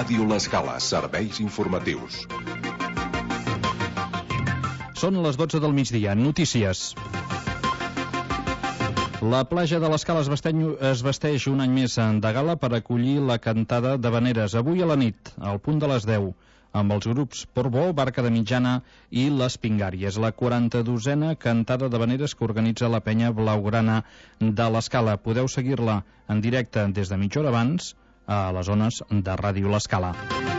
Ràdio L'Escala, serveis informatius. Són les 12 del migdia. Notícies. La platja de l'Escala es vesteix un any més de gala per acollir la cantada d'havaneres avui a la nit, al punt de les 10, amb els grups Portbó, Barca de Mitjana i Les Pingàries. La 42a cantada d'havaneres que organitza la penya blaugrana de l'Escala. Podeu seguir-la en directe des de mitja hora abans a les zones de Ràdio L'Escala.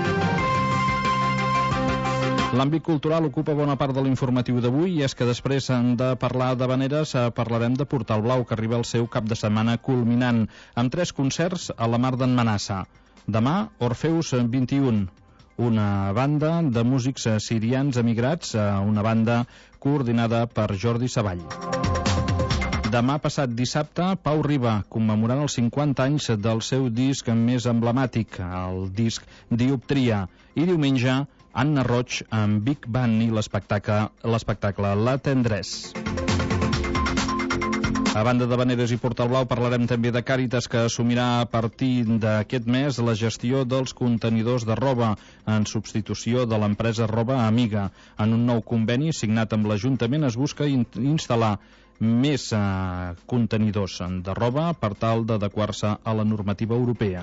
L'àmbit cultural ocupa bona part de l'informatiu d'avui i és que després de parlar d'havaneres parlarem de Portal Blau, que arriba al seu cap de setmana culminant amb 3 concerts a la Mar d'en Manassa. Demà, Orfeus 21, una banda de músics sirians emigrats, una banda coordinada per Jordi Savall. Demà passat dissabte, Pau Riba, commemorant els 50 anys del seu disc més emblemàtic, el disc Dioptria. I diumenge, Anna Roig amb Big Band i l'espectacle La Tendresse. A banda d'havaneres i Portal Blau, parlarem també de Càritas, que assumirà a partir d'aquest mes la gestió dels contenidors de roba en substitució de l'empresa Roba Amiga. En un nou conveni signat amb l'Ajuntament es busca instal·lar més contenidors de roba per tal d'adequar-se a la normativa europea.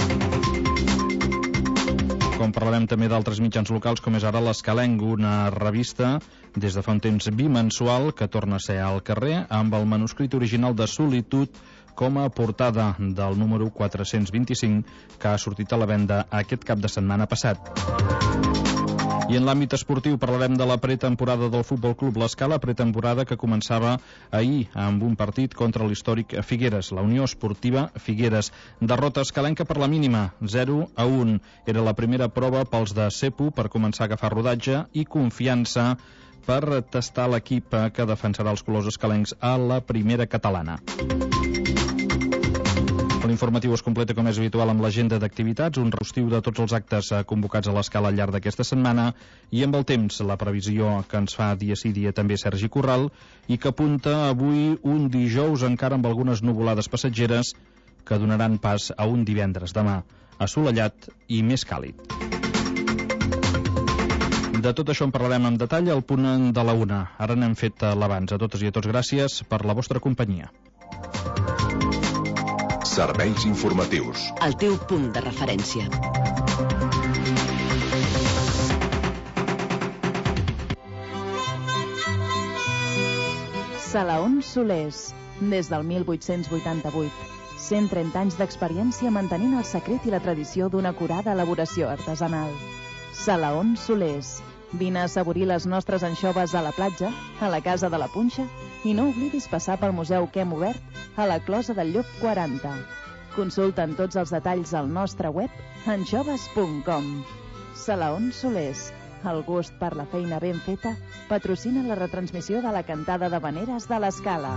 Com parlarem també d'altres mitjans locals, com és ara l'Escalenc, una revista des de fa un temps bimensual que torna a ser al carrer amb el manuscrit original de Solitud com a portada del número 425 que ha sortit a la venda aquest cap de setmana passat. I en l'àmbit esportiu parlarem de la pretemporada del Futbol Club L'Escala, pretemporada que començava ahir amb un partit contra l'històric Figueres, la Unió Esportiva Figueres. Derrota escalenca per la mínima, 0-1. Era la primera prova pels de Cepu per començar a agafar rodatge i confiança per tastar l'equip que defensarà els colors escalencs a la primera catalana. L'informatiu es completa com és habitual amb l'agenda d'activitats, un rostiu de tots els actes convocats a l'Escala al llarg d'aquesta setmana i amb el temps, la previsió que ens fa dia sí dia també Sergi Corral i que apunta avui un dijous encara amb algunes nuvolades passatgeres que donaran pas a un divendres demà assolellat i més càlid. De tot això en parlarem en detall al punt de la 1. Ara n'hem fet l'abans. A totes i a tots gràcies per la vostra companyia. Serveis informatius. El teu punt de referència. Salaons Solers. Des del 1888. 130 anys d'experiència mantenint el secret i la tradició d'una acurada elaboració artesanal. Salaons Solers. Vine a assaborir les nostres anxoves a la platja, a la Casa de la Punxa, i no oblidis passar pel museu que hem obert a la Closa del Llop 40. Consulta'n tots els detalls al nostre web anxoves.com. Salaons Solers. El gust per la feina ben feta patrocina la retransmissió de la cantada d'havaneres de l'Escala.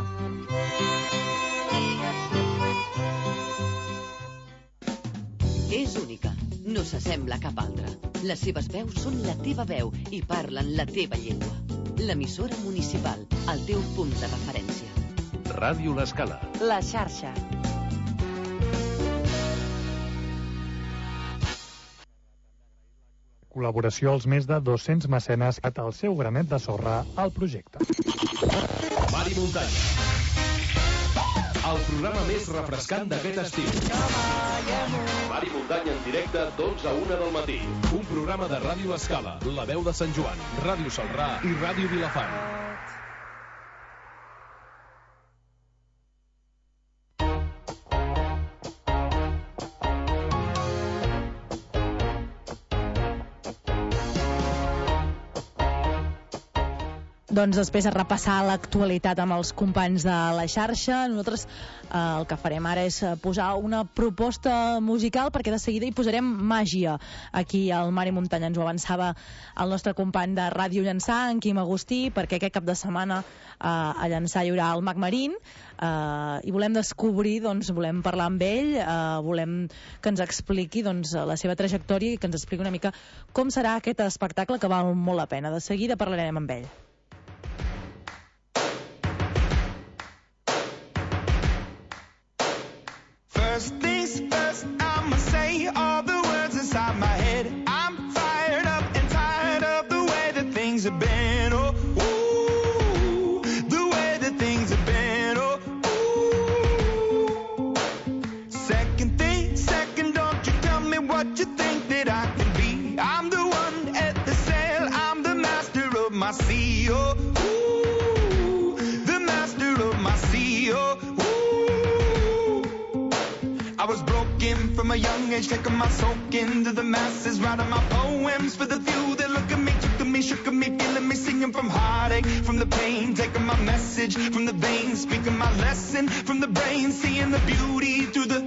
És única, no s'assembla a cap altra. Les seves veus són la teva veu i parlen la teva llengua. L'emissora municipal, el teu punt de referència. Ràdio L'Escala. La xarxa. Col·laboració als més de 200 mecenes que el seu granet de sorra al projecte. Mari Muntanya. El programa més refrescant d'aquest estiu. Mari Muntanya en directe, 12 a 1 del matí. Un programa de Ràdio L'Escala, La Veu de Sant Joan, Ràdio Celrà i Ràdio Vilafant. Doncs després de repassar l'actualitat amb els companys de la xarxa, nosaltres el que farem ara és posar una proposta musical, perquè de seguida hi posarem màgia aquí al Mar i Muntanya. Ens ho avançava el nostre company de Ràdio Llançà, en Quim Agustí, perquè aquest cap de setmana a Llançà hi haurà el Mag Marín, i volem descobrir, doncs, volem parlar amb ell, volem que ens expliqui doncs, la seva trajectòria i que ens expliqui una mica com serà aquest espectacle, que val molt la pena. De seguida parlarem amb ell. First things first, I'ma say all the words inside my head. have been, oh, ooh, the way that things have been, oh, ooh. Second, don't you tell me what you think that I can be. I'm the one at the sail, I'm the master of my sea, oh, ooh, the master of my sea, oh, ooh. I was broken from a young age, taking my soak into the masses, writing my poems for the few that look at me, took to me, shook at me, feeling me, singing from heartache, from the pain, taking my message from the veins, speaking my lesson from the brain, seeing the beauty through the...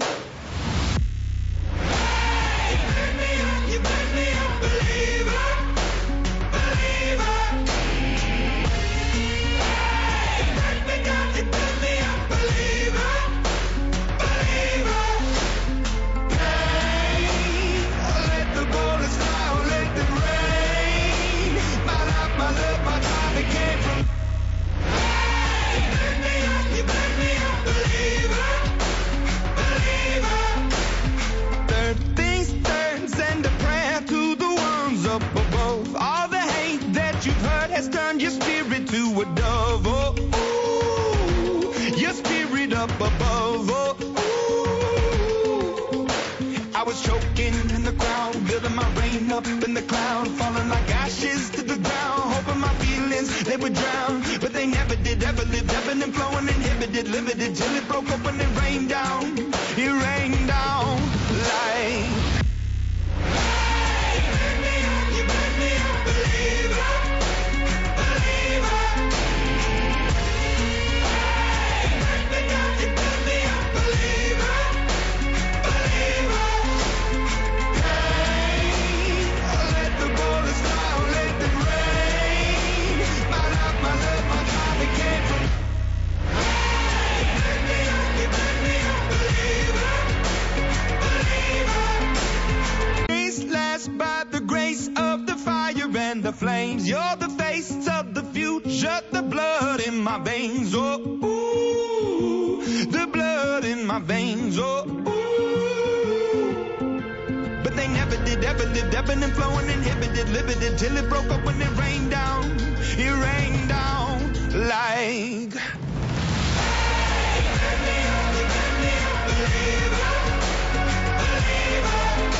Hey, you make me a believer, believer. Hey, you make me a believer, believer. Hey, let the bullets fly, let them rain. My life, my love, my time, it came from... Hey, you make me a believer, believer. Third things third, send a prayer to the ones up above. All the hate that you've heard has turned your spirit to a dove. Oh, ooh, your spirit up above. Oh, ooh. I was choking in the crowd, building my rain up in the cloud, falling like ashes to the ground, hoping my feelings they would drown, but they never did. Ever lived, ebbing and flowing, inhibited, limited, till it broke up when it rained down. It rained down like... Hey, you make me a believer, believer. Hey, you make me a believer, believer. Hey, let the bullets fly, let them rain. My life, my love, my time, it came from... Hey, you make me a believer, believer. Last by the grace of the fire and the flames. You're the face of the future, the blood in my veins. Oh, ooh, the blood in my veins. Oh, ooh. But they never did, ever lived, ebbing and flowing, inhibited, limited, till it broke up when it rained down. It rained down like... Hey, you make me a believer, believer.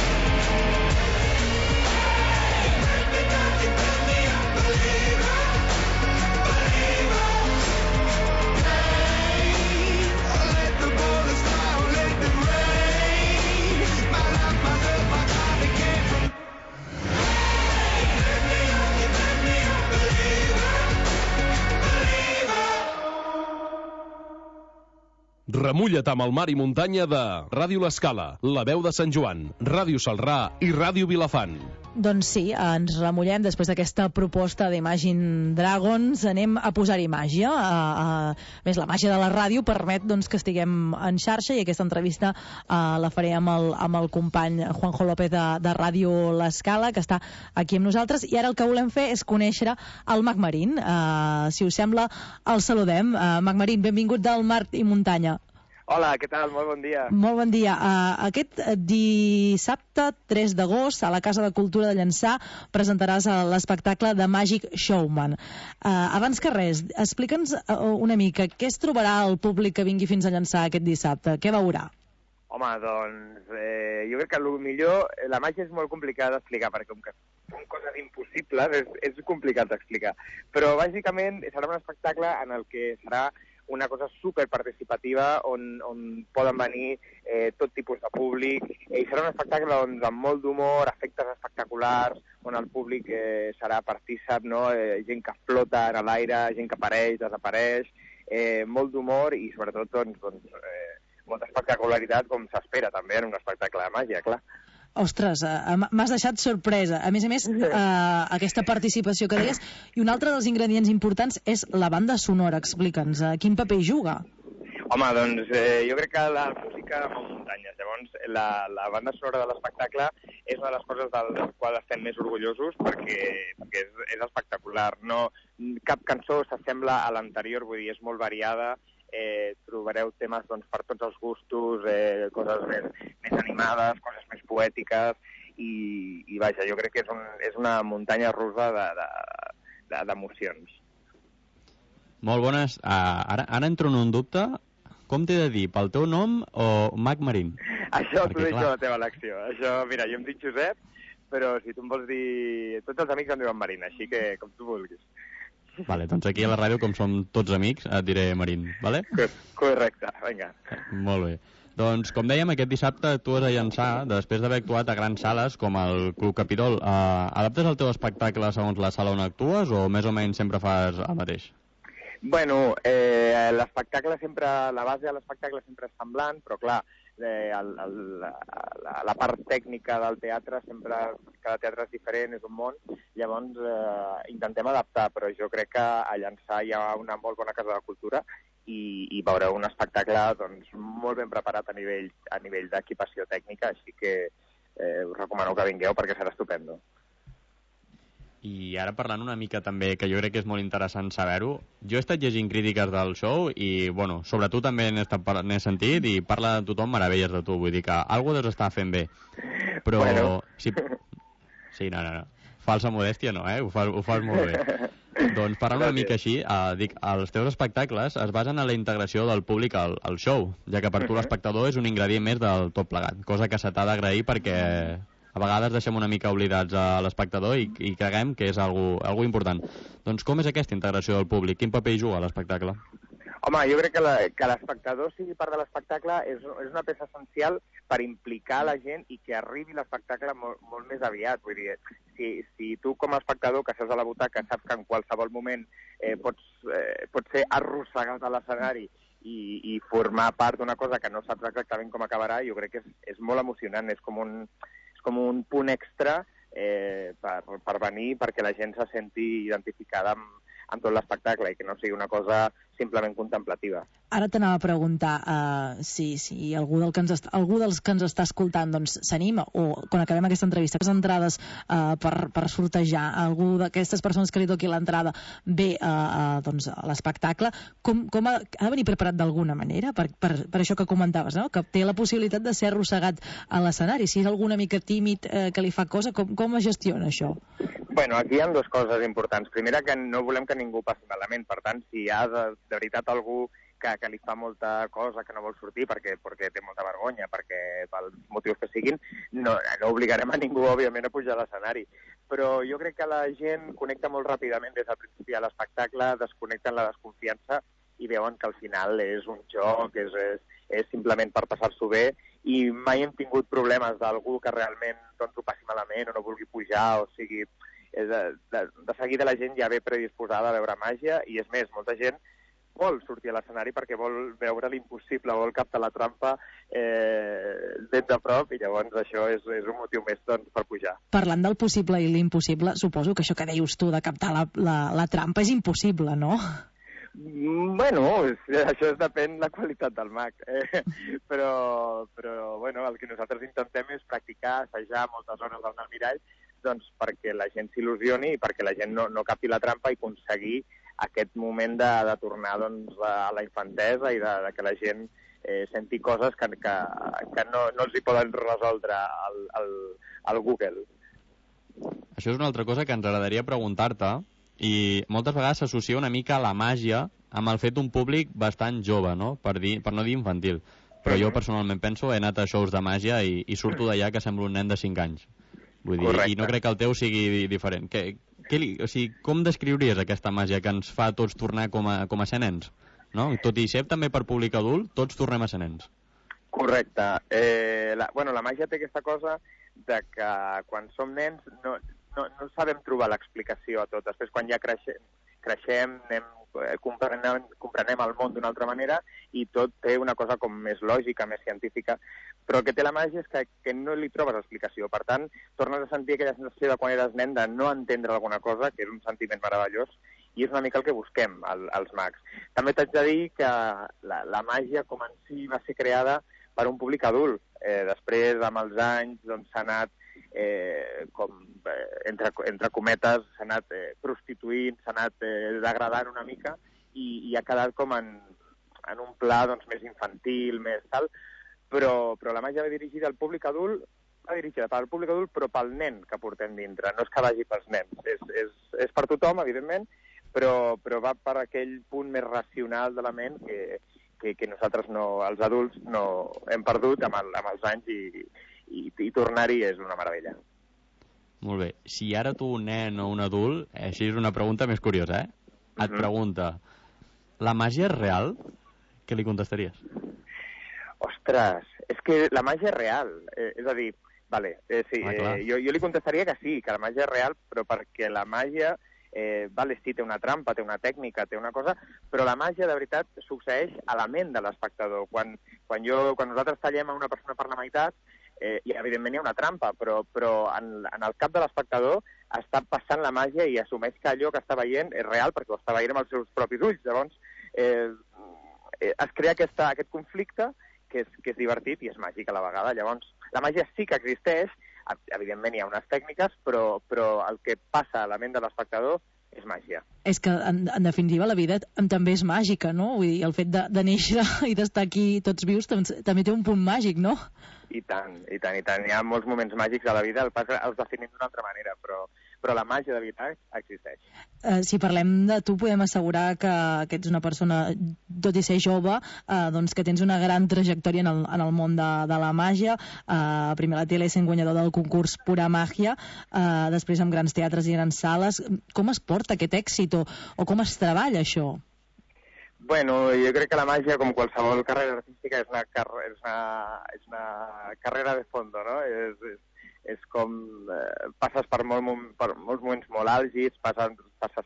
Remulla't amb el mar i muntanya de Ràdio L'Escala, La Veu de Sant Joan, Ràdio Salrà i Ràdio Vilafant. Doncs sí, ens remullem després d'aquesta proposta d'Imagine Dragons. Anem a posar-hi màgia. Més, la màgia de la ràdio permet doncs, que estiguem en xarxa, i aquesta entrevista la faré amb el company Juanjo López de Ràdio L'Escala, que està aquí amb nosaltres. I ara el que volem fer és conèixer el Mac Marín. Si us sembla, el saludem. Mac Marín, benvingut del Mar i Muntanya. Hola, què tal? Molt bon dia. Molt bon dia. Aquest dissabte 3 d'agost a la Casa de Cultura de Llançà presentaràs l'espectacle de Magic Showman. Abans que res, explica'ns una mica què es trobarà el públic que vingui fins a Llançà aquest dissabte. Què veurà? Home, doncs, jo crec que millor la màgia és molt complicada d'explicar, perquè com que són coses impossibles, és complicat d'explicar. Però bàsicament serà un espectacle en el que serà una cosa superparticipativa on poden venir tot tipus de públic, i serà un espectacle amb molt d'humor, efectes espectaculars, on el públic serà partícip, no? Gent que flota en l'aire, gent que apareix, desapareix, molt d'humor i sobretot molta espectacularitat, com s'espera també en un espectacle de màgia, clar. Ostres, m'has deixat sorpresa. A més, aquesta participació que deies, i un altre dels ingredients importants és la banda sonora. Explica'ns, quin paper hi juga? Home, doncs jo crec que la música mou muntanyes. Llavors, la banda sonora de l'espectacle és una de les coses del qual estem més orgullosos, perquè és espectacular. No, cap cançó s'assembla a l'anterior, vull dir, és molt variada. Trobareu temes per tots els gustos, coses més animades, coses més poètiques, i vaja, jo crec que és una muntanya russa d'emocions. Molt bones. Ara entro en un dubte. Com t'he de dir, pel teu nom o Mac Marín? Això t'ho deixo a la teva elecció. Això, mira, jo em dic Josep, però si tu em vols dir... Tots els amics em diuen Marín, així que com tu vulguis. Vale, doncs aquí a la ràdio, com som tots amics, et diré Marín, vale? Correcte, vinga. Molt bé. Doncs, com dèiem, aquest dissabte tu has de llançar, després d'haver actuat a grans sales, com el Club Capitol. Adaptes el teu espectacle segons la sala on actues o més o menys sempre fas el mateix? Bueno, l'espectacle sempre, la base de l'espectacle sempre és semblant, però clar, la part tècnica del teatre sempre, cada teatre és diferent, és un món, llavors intentem adaptar, però jo crec que a llançar hi ha una molt bona casa de cultura i veureu un espectacle doncs, molt ben preparat a nivell d'equipació tècnica, així que us recomano que vingueu perquè serà estupendo. I ara parlant una mica també, que jo crec que és molt interessant saber-ho, jo he estat llegint crítiques del show i, bueno, sobre tu també n'he sentit i parla de tothom meravelles de tu, vull dir que algú deus estar fent bé. Però... Bueno. Sí, no. Falsa modèstia no, ho fas molt bé. Doncs parlant una mica així, dic, els teus espectacles es basen en la integració del públic al show, ja que per tu l'espectador és un ingredient més del tot plegat, cosa que se t'ha d'agrair perquè... A vegades deixem una mica oblidats a l'espectador i creguem que és algo important. Doncs com és aquesta integració del públic? Quin paper hi juga a l'espectacle? Home, jo crec que l'espectador sigui part de l'espectacle és una peça essencial per implicar la gent i que arribi l'espectacle molt més aviat. Vull dir, si tu com a espectador que seus a la butaca saps que en qualsevol moment pots ser arrossegat a l'escenari i formar part d'una cosa que no saps exactament com acabarà, jo crec que és molt emocionant, és com un punt extra per venir perquè la gent se senti identificada amb tot l'espectacle i que no sigui una cosa simplement contemplativa. Ara t'anava a preguntar si algú dels que ens està escoltant doncs, s'anima o quan acabem aquesta entrevista, les entrades per sortejar algú d'aquestes persones que li toqui l'entrada ve doncs, a l'espectacle, com ha de venir preparat d'alguna manera per això que comentaves, no? Que té la possibilitat de ser arrossegat a l'escenari. Si és algú una mica tímid que li fa cosa, com es gestiona això? Bueno, aquí hi ha dues coses importants. Primera, que no volem que ningú passi malament. Per tant, si hi ha de veritat algú que li fa molta cosa, que no vol sortir perquè té molta vergonya, perquè pels motius que siguin, no obligarem a ningú, òbviament, a pujar a l'escenari. Però jo crec que la gent connecta molt ràpidament des del principi a l'espectacle, desconnecten la desconfiança i veuen que al final és un joc, és simplement per passar-s'ho bé, i mai hem tingut problemes d'algú que realment doncs, ho passi malament o no vulgui pujar, o sigui... De seguida la gent ja ve predisposada a veure màgia i és més, molta gent vol sortir a l'escenari perquè vol veure l'impossible, vol captar la trampa ben de prop i llavors això és un motiu més doncs, per pujar. Parlant del possible i l'impossible, suposo que això que deies tu de captar la trampa és impossible, no? Bueno, això depèn de la qualitat del mag, però bueno, el que nosaltres intentem és practicar, assajar moltes hores al mirall doncs perquè la gent s'il·lusioni i perquè la gent no capi la trampa i aconseguir aquest moment de tornar doncs, a la infantesa i de que la gent senti coses que no els hi poden resoldre al Google. Això és una altra cosa que ens agradaria preguntar-te i moltes vegades s'associa una mica a la màgia amb el fet d'un públic bastant jove, no? Per no dir infantil. Però jo personalment penso, he anat a shows de màgia i surto d'allà que semblo un nen de 5 anys. Vull dir, i no crec que el teu sigui diferent. Com descriuries aquesta màgia que ens fa tots tornar com a ser nens? No? Tot i ser també per públic adult, tots tornem a ser nens. Correcte. La màgia té aquesta cosa de que quan som nens no sabem trobar l'explicació a tot. Després, quan ja creixem, comprenem el món d'una altra manera i tot té una cosa com més lògica, més científica, però el que té la màgia és que no li trobes explicació. Per tant, tornes a sentir aquella sensació de quan eres nen de no entendre alguna cosa, que és un sentiment meravellós, i és una mica el que busquem als mags. També t'haig de dir que la màgia com en si va ser creada per un públic adult. Després, amb els anys, doncs, s'ha anat entre cometes, s'ha anat prostituint, s'ha anat degradant una mica i ha quedat com en un pla doncs, més infantil, més tal, però la màgia va dirigida al públic adult, va dirigida pel públic adult però pel nen que portem dintre, no és que vagi pels nens, és per tothom, evidentment, però va per aquell punt més racional de la ment que nosaltres, els adults, no hem perdut amb els anys i tornar-hi és una meravella. Molt bé. Si ara tu, un nen o un adult, així és una pregunta més curiosa, et pregunta, la màgia és real? Què li contestaries? Ostres, és que la màgia és real. És a dir, vale, sí, jo li contestaria que sí, que la màgia és real, però perquè la màgia, vale, sí, té una trampa, té una tècnica, té una cosa, però la màgia, de veritat, succeeix a la ment de l'espectador. Quan nosaltres tallem a una persona per la meitat, i evidentment hi ha una trampa, però en el cap de l'espectador està passant la màgia i assumeix que allò que està veient és real perquè ho està veient amb els seus propis ulls. Llavors, es crea aquest conflicte que és divertit i és màgic a la vegada. Llavors, la màgia sí que existeix, evidentment hi ha unes tècniques, però el que passa a la ment de l'espectador és màgia. És que, en definitiva, la vida també és màgica, no? Vull dir, el fet de néixer i d'estar aquí tots vius també té un punt màgic, no? I tant. Hi ha molts moments màgics a la vida, els definim d'una altra manera, però la màgia de veritat existeix. Si parlem de tu, podem assegurar que ets una persona, tot i ser jove, doncs que tens una gran trajectòria en el món de la màgia. Primer a la tele sent guanyador del concurs Pura Màgia, després amb grans teatres i grans sales. Com es porta aquest èxit o com es treballa això? Bueno, jo crec que la màgia, com qualsevol carrera artística, és una carrera de fondo, no? És com passes per molts moments molt àlgids, passes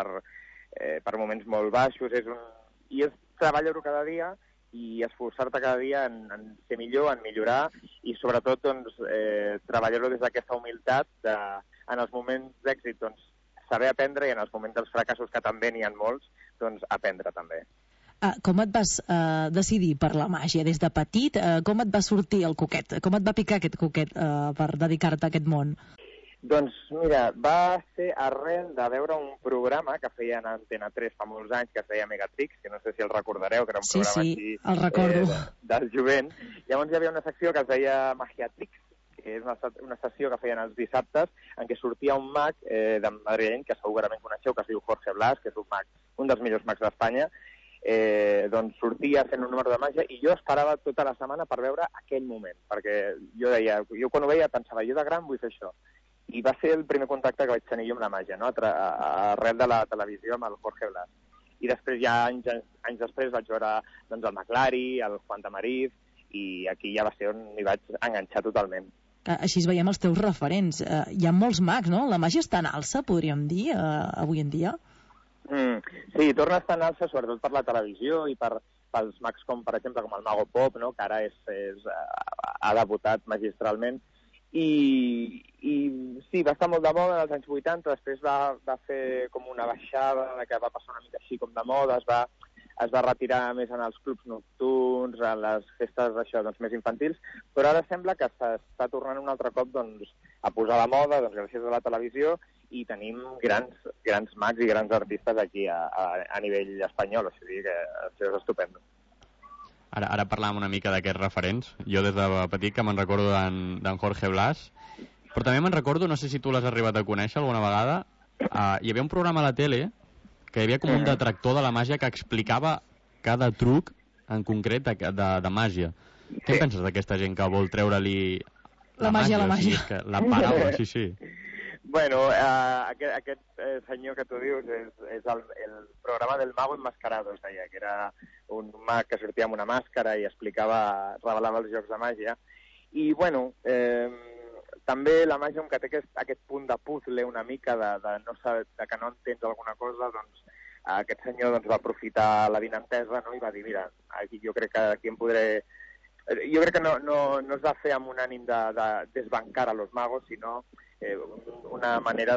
per moments molt baixos, i és treballar-ho cada dia i esforçar-te cada dia en ser millor, en millorar, i sobretot doncs, treballar-ho des d'aquesta humilitat en els moments d'èxit, doncs, saber aprendre, i en els moments dels fracassos, que també n'hi ha molts, doncs aprendre també. Com et vas decidir per la màgia des de petit? Com et va sortir el coquet? Com et va picar aquest coquet per dedicar-te a aquest món? Doncs mira, va ser arrel de veure un programa que feien a Antena 3 fa molts anys, que es deia Megatrix, que no sé si el recordareu, que era un programa així, el recordo. Del jovent. Llavors hi havia una secció que es deia Magiatrix, que és una sessió que feien els dissabtes, en què sortia un mag de madrileny, que segurament coneixeu, que es diu Jorge Blas, que és un dels millors mags d'Espanya. Doncs sortia fent un número de màgia, i jo esperava tota la setmana per veure aquell moment, perquè jo quan ho veia pensava, jo de gran vull fer això. I va ser el primer contacte que vaig tenir jo amb la màgia, no? Arrel de la televisió amb el Jorge Blas. I després, ja anys després, vaig veure doncs, el McLari, el Juan Tamariz, i aquí ja va ser on m'hi vaig enganxar totalment. Així veiem els teus referents. Hi ha molts mags, no? La màgia està en alça, podríem dir, avui en dia? Sí, torna a estar en alça, sobretot per la televisió i pels mags com, per exemple, com el Mago Pop, no? Que ara ha debutat magistralment. I sí, va estar molt de moda als anys 80, després va fer com una baixada, que va passar una mica així com de moda, es va retirar més en els clubs nocturns, en les festes doncs, més infantils, però ara sembla que s'està tornant un altre cop doncs, a posar la moda, doncs, gràcies a la televisió, i tenim grans mags i grans artistes aquí a nivell espanyol, o sigui que això és estupendo. Ara parlàvem una mica d'aquests referents. Jo des de petit que me'n recordo d'en Jorge Blas, però també me'n recordo, no sé si tu l'has arribat a conèixer alguna vegada, hi havia un programa a la tele que hi havia com un detractor de la màgia que explicava cada truc en concret de màgia. Què penses d'aquesta gent que vol treure-li la màgia? O sigui, la paraula, sí. Bueno, aquest senyor que tu dius és el programa del mago enmascarado, es deia, que era un mag que sortia amb una màscara i revelava els jocs de màgia. I, bueno, també la màgia, que té aquest punt de puzzle una mica, de que no entens alguna cosa, doncs aquest senyor doncs, va aprofitar la vinentesa, no? I va dir, mira, jo crec que aquí em podré... Jo crec que no es va fer amb un ànim de desbancar a los magos, sinó una manera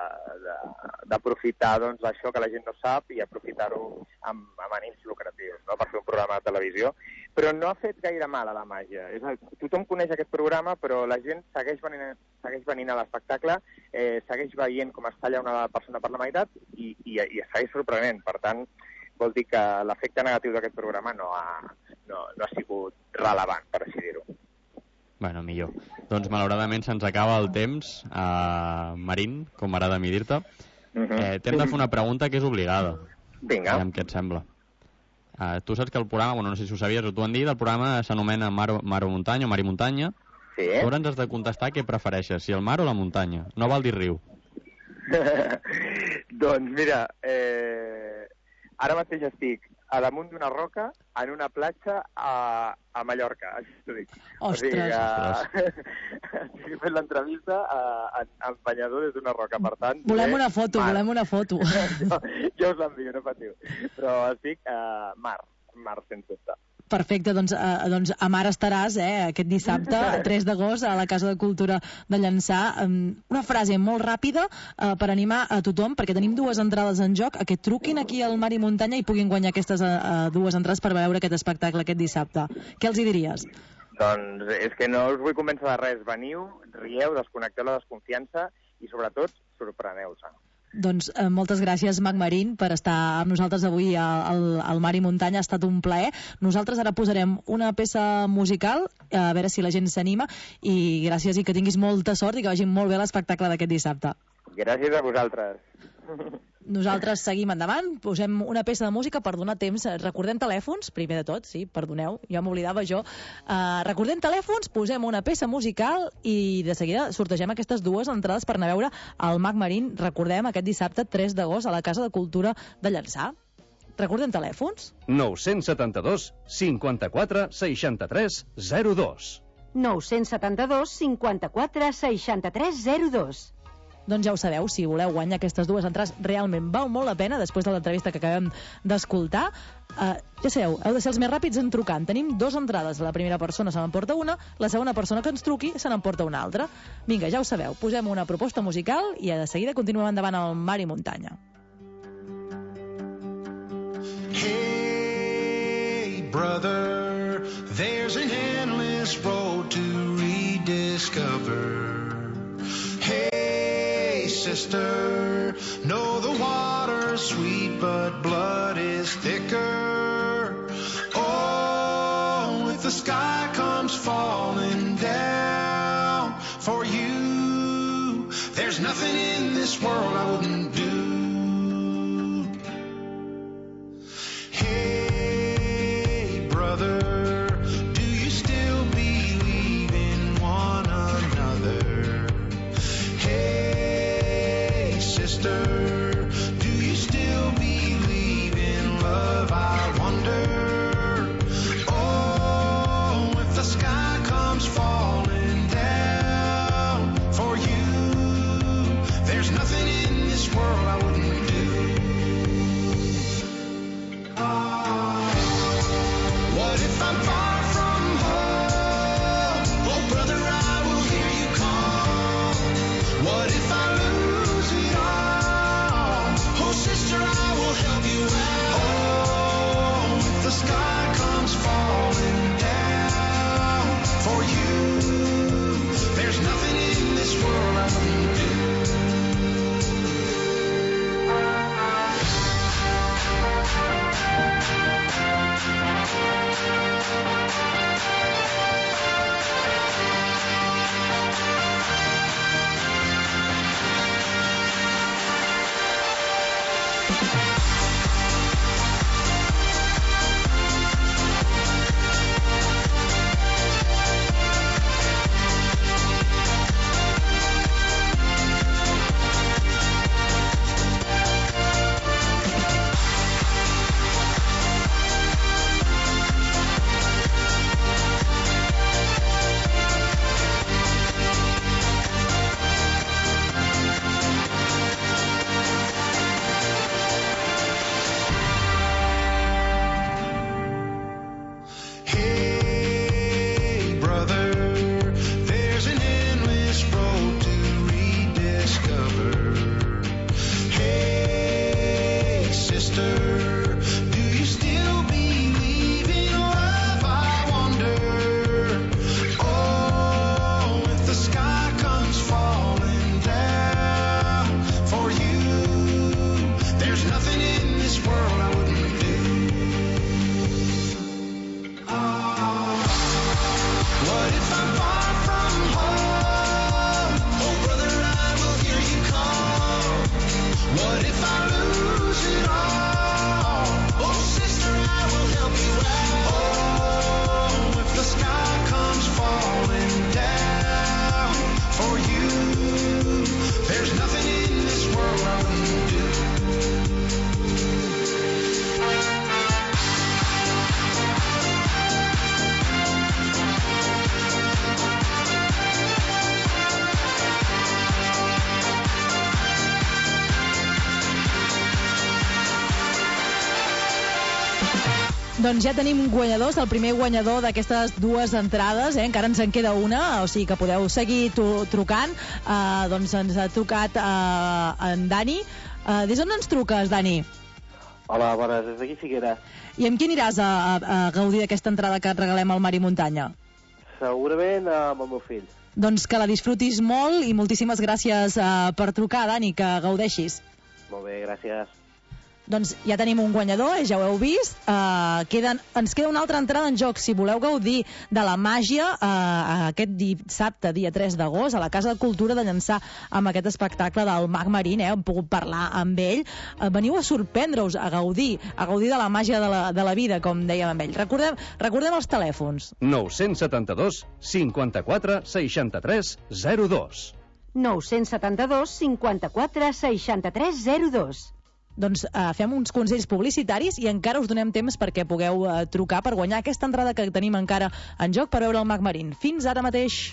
d'aprofitar doncs, això que la gent no sap i aprofitar-ho amb ànims lucratius, no? Per fer un programa de televisió. Però no ha fet gaire mal a la màgia. Tothom coneix aquest programa, però la gent segueix venint a l'espectacle, segueix veient com es talla una persona per la meitat i segueix sorprenent. Per tant, vol dir que l'efecte negatiu d'aquest programa no ha sigut rellevant, per així dir-ho. Bueno, millor. Doncs malauradament se'ns acaba el temps, Marín, com m'agrada a mi dir-te. T'hem de fer una pregunta que és obligada. Vinga. Aviam què et sembla. Tu saps que el programa, bueno, no sé si ho sabies o t'ho han dit, el programa s'anomena Mar o Muntanya o Mar i Muntanya. Sí. Llavors ens has de contestar què prefereixes, si el mar o la muntanya. No val dir riu. Doncs mira, ara mateix estic a damunt d'una roca en una platja a Mallorca, així t'ho dic. Ostres. Estic fent l'entrevista en banyador des d'una roca, per tant... Volem una foto, mar. volem una foto. Jo us l'envio, no patiu. Però estic mar, sense dubte. Perfecte, doncs a Mar estaràs aquest dissabte, 3 d'agost, a la Casa de Cultura de Llançà. Una frase molt ràpida per animar a tothom, perquè tenim 2 entrades en joc, a que truquin aquí al Mar i Muntanya i puguin guanyar aquestes 2 entrades per veure aquest espectacle aquest dissabte. Què els hi diries? Doncs és que no us vull convèncer de res. Veniu, rieu, desconnecteu la desconfiança i, sobretot, sorpreneu-se. Doncs moltes gràcies, Mag Marín, per estar amb nosaltres avui al Mar i Muntanya. Ha estat un plaer. Nosaltres ara posarem una peça musical, a veure si la gent s'anima, i gràcies i que tinguis molta sort i que vagi molt bé l'espectacle d'aquest dissabte. Gràcies a vosaltres. Nosaltres seguim endavant, posem una peça de música per donar temps. Recordem telèfons, primer de tot, sí, perdoneu, ja m'oblidava jo. Recordem telèfons, posem una peça musical i de seguida sortegem aquestes 2 entrades per anar a veure el Mag Marín, recordem, aquest dissabte 3 d'agost a la Casa de Cultura de Llançà. Recordem telèfons? 972 54 63 02. 972 54 63 02. Doncs ja ho sabeu, si voleu guanyar aquestes 2 entrades, realment val molt la pena, després de l'entrevista que acabem d'escoltar. Ja sabeu, heu de ser els més ràpids en trucant. Tenim 2 entrades, la primera persona se n'emporta una, la segona persona que ens truqui se n'emporta una altra. Vinga, ja ho sabeu, posem una proposta musical i de seguida continuem endavant al Mar i Muntanya. Hey, brother, there's an endless road to rediscover. Hey, sister, know the water's sweet, but blood is thicker. Oh, if the sky comes falling down for you, there's nothing in this world I wouldn't do. Hey, brother, do you still believe in one another? Hey, sister, do you still believe in love? I wonder. Oh, if the sky comes falling down for you, there's nothing in this world I wouldn't do. What if I'm far from home? Oh, brother, I will hear you call. What if I lose it all? Oh, sister, I will help you out. Oh, if the sky comes falling down for you, there's nothing in this world I wouldn't do. Doncs ja tenim guanyadors, el primer guanyador d'aquestes dues entrades, encara ens en queda una, o sigui que podeu seguir trucant. Doncs ens ha trucat en Dani. Des d'on ens truques, Dani? Hola, bones, des d'aquí Figueres. I amb qui aniràs a gaudir d'aquesta entrada que et regalem al Mar i Muntanya? Segurament amb el meu fill. Doncs que la disfrutis molt i moltíssimes gràcies per trucar, Dani, que gaudeixis. Molt bé, gràcies. Doncs ja tenim un guanyador, ja ho heu vist. Ens queda una altra entrada en joc. Si voleu gaudir de la màgia, aquest dissabte, dia 3 d'agost, a la Casa de Cultura de Llançà, amb aquest espectacle del Mag Marín, hem pogut parlar amb ell. Veniu a sorprendre-us, a gaudir de la màgia de la vida, com dèiem amb ell. Recordem els telèfons. 972 54 63 02. 972 54 63 02. Doncs fem uns consells publicitaris i encara us donem temps perquè pugueu trucar per guanyar aquesta entrada que tenim encara en joc per veure el Mag Marín. Fins ara mateix.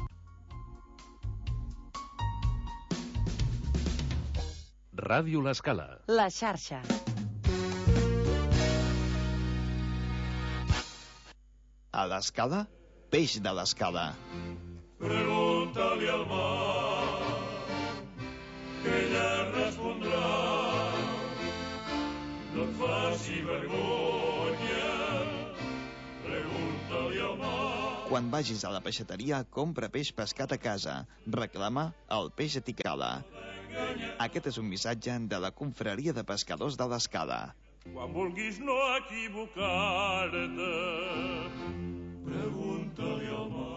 Ràdio L'Escala. La xarxa. A l'Escala, peix de l'Escala. Pregunta-li al mar, que ella respondrà. No et faci vergonya, pregunta-li al mar. Quan vagis a la peixateria, compra peix pescat a casa. Reclama el peix etiquetala. Aquest és un missatge de la Confraria de Pescadors de l'Escala. Quan vulguis no equivocar-te, pregunta-li al mar.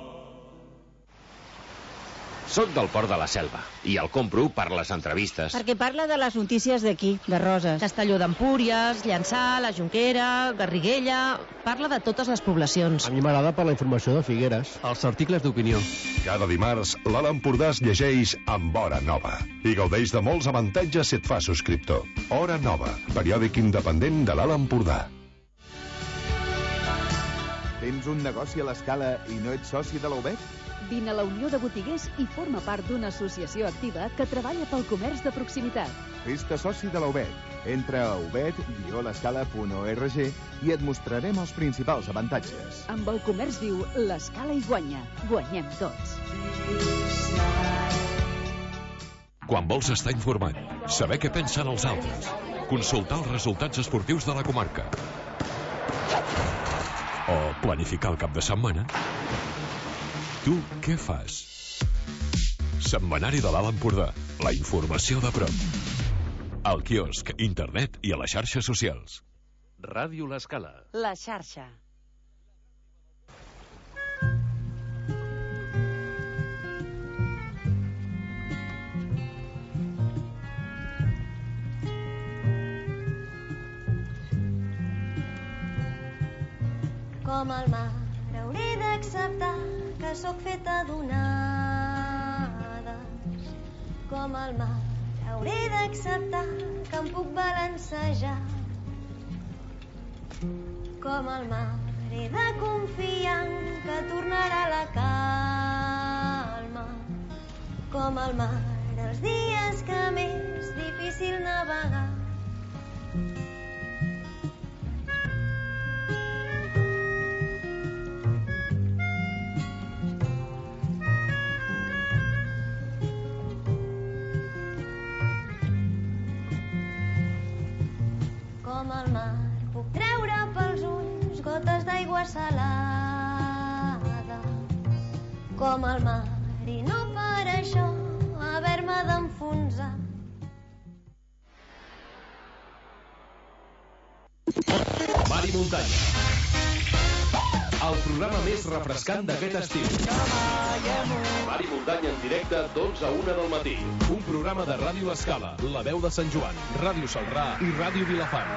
Soc del Port de la Selva i el compro per les entrevistes. Perquè parla de les notícies d'aquí, de Roses. Castelló d'Empúries, Llançà, la Jonquera, Garriguella... Parla de totes les poblacions. A mi m'agrada per la informació de Figueres. Els articles d'opinió. Cada dimarts, l'Alt Empordà es llegeix amb Hora Nova i gaudeix de molts avantatges si et fa subscriptor. Hora Nova, periòdic independent de l'Alt Empordà. Tens un negoci a l'Escala i no ets soci de la UBEC? Vine a la Unió de Botiguers i forma part d'una associació activa que treballa pel comerç de proximitat. Fes-te soci de la UBEC. Entra a ubed-l'escala.org i et mostrarem els principals avantatges. Amb el comerç viu, l'Escala hi guanya. Guanyem tots. Quan vols estar informat, saber què pensen els altres, consultar els resultats esportius de la comarca o planificar el cap de setmana, tu què fas? Setmanari de l'Alt Empordà. La informació de prop. Al quiosc, internet i a les xarxes socials. Ràdio L'Escala. La xarxa. Com el mar hauré d'acceptar que sóc feta d'onades. Com el mar hauré d'acceptar que em puc balancejar. Com el mar he de confiar que tornarà la calma. Com el mar els dies que m'és difícil navegar. Com el mar puc treure pels ulls gotes d'aigua salada. Com el mar i no per això haver-me d'enfonsar. Mar i Muntanya. El programa més refrescant d'aquest estiu. Mar i Muntanya en directe, 12 a 1 del matí. Un programa de Ràdio L'Escala, La Veu de Sant Joan, Ràdio Salrà i Ràdio Vilafant.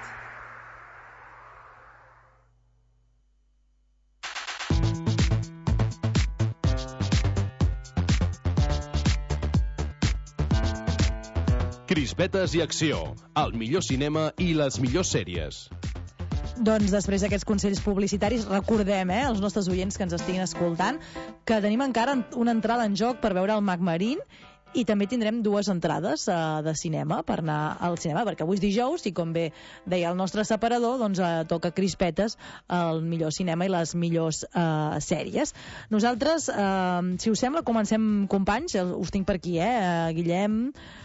Crispetes i acció, el millor cinema i les millors sèries. Doncs després d'aquests consells publicitaris recordem, els nostres oients que ens estiguin escoltant, que tenim encara una entrada en joc per veure el Mag Marín i també tindrem 2 entrades de cinema per anar al cinema, perquè avui és dijous i com bé deia el nostre separador, doncs toca crispetes el millor cinema i les millors sèries. Nosaltres, si us sembla, comencem, companys, us tinc per aquí, Guillem,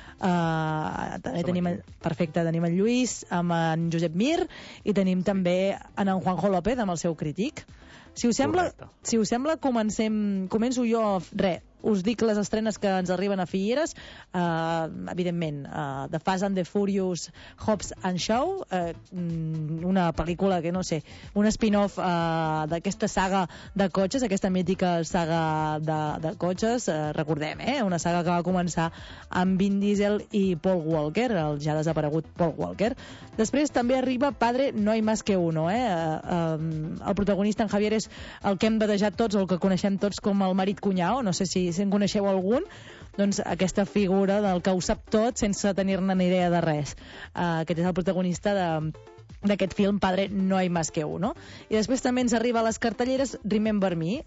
també tenim tenim en Lluís amb en Josep Mir i tenim també en Juanjo López amb el seu crític. Si us sembla, començo jo. Us dic les estrenes que ens arriben a Figueres. Evidentment, The Fast and the Furious Hobbs and Shaw, una pel·lícula que no sé, un spin-off d'aquesta saga de cotxes, aquesta mítica saga de cotxes, recordem, una saga que va començar amb Vin Diesel i Paul Walker, el ja desaparegut Paul Walker. Després també arriba Padre No hay más que uno. El protagonista, en Javier, és el que hem batejat tots, el que coneixem tots com el marit cunyao, no sé si en coneixeu algun, doncs aquesta figura del que ho sap tot sense tenir-ne ni idea de res. Aquest és el protagonista d'aquest film Padre No hay más que uno. I després també ens arriba a les cartelleres Remember Me,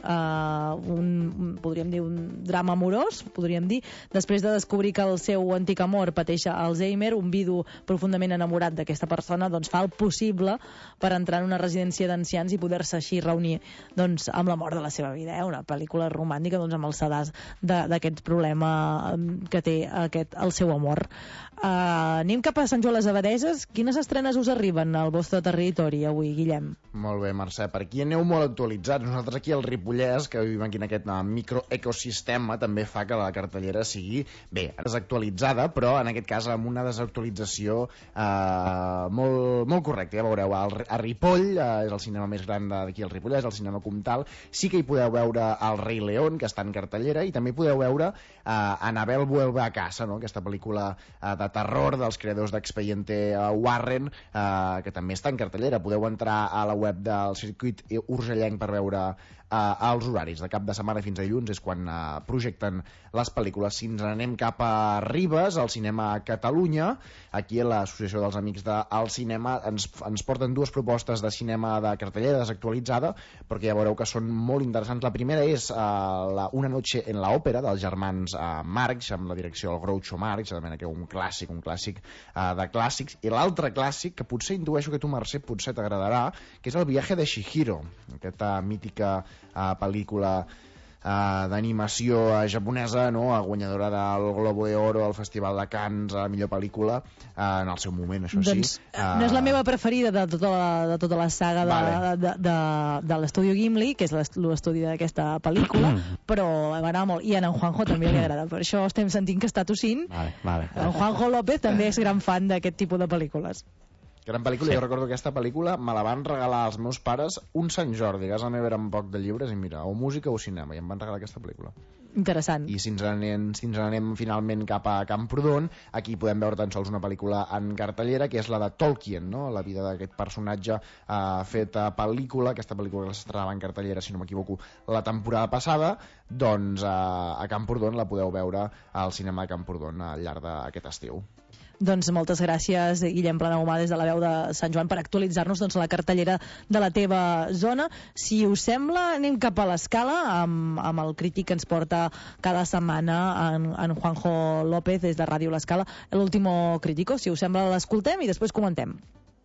podríem dir un drama amorós, podríem dir, després de descobrir que el seu antic amor pateix Alzheimer, un vidu profundament enamorat d'aquesta persona doncs fa el possible per entrar en una residència d'ancians i poder-se així reunir doncs, amb la mort de la seva vida. Una pel·lícula romàntica doncs, amb el sedàs d'aquest problema que té el seu amor. Anem cap a Sant Joan les Abadeses. Quines estrenes us arriben al vostre territori avui, Guillem? Molt bé, Mercè. Per aquí aneu molt actualitzats. Nosaltres aquí al Ripollès, que vivim aquí en aquest microecosistema, també fa que la cartellera sigui, bé, desactualitzada, però en aquest cas amb una desactualització molt correcta. Ja veureu, a Ripoll, és el cinema més gran d'aquí al Ripollès, el cinema Comtal, sí que hi podeu veure El Rei León, que està en cartellera, i també podeu veure Annabelle vuelve a casa, no? Aquesta pel·lícula de terror dels creadors d'Expediente Warren, que també està en cartellera. Podeu entrar a la web del circuit urgellenc per veure els horaris de cap de setmana fins a dilluns, és quan projecten les pel·lícules. Si ens anem cap a Ribes, al cinema Catalunya, aquí a l'Associació dels Amics del Cinema ens porten 2 propostes de cinema de cartellera desactualitzada, perquè ja veureu que són molt interessants. La primera és Una noche en la òpera, dels germans Marx, amb la direcció del Groucho Marx, un clàssic de clàssics, i l'altre clàssic, que potser intueixo que tu, Mercè, potser t'agradarà, que és El viaje de Chihiro, aquesta mítica pel·lícula d'animació japonesa, no? Guanyadora del Globo de Oro al Festival de Cannes a la millor pel·lícula en el seu moment, això sí. Doncs no és la meva preferida de tota la saga de l'estudi Gimli, que és l'estudi d'aquesta pel·lícula, però m'agrada molt, i a en Juanjo també li agrada, per això estem sentint que està tossint. En Juanjo López també és gran fan d'aquest tipus de pel·lícules. Gran pel·lícula, jo recordo que aquesta pel·lícula me la van regalar als meus pares un Sant Jordi, a casa meva eren poc de llibres, i mira, o música o cinema, i em van regalar aquesta pel·lícula. Interessant. I si ens n'anem finalment cap a Camprodon, aquí podem veure tan sols una pel·lícula en cartellera, que és la de Tolkien, no? La vida d'aquest personatge feta pel·lícula, aquesta pel·lícula que s'estrenava en cartellera, si no m'equivoco, la temporada passada, doncs a Camprodon la podeu veure al cinema de Camprodon al llarg d'aquest estiu. Doncs moltes gràcies, Guillem Planahumà, des de la veu de Sant Joan, per actualitzar-nos la cartellera de la teva zona. Si us sembla, anem cap a l'Escala amb el crític que ens porta cada setmana en Juanjo López des de Ràdio L'Escala, l'último crítico. Si us sembla, l'escoltem i després comentem.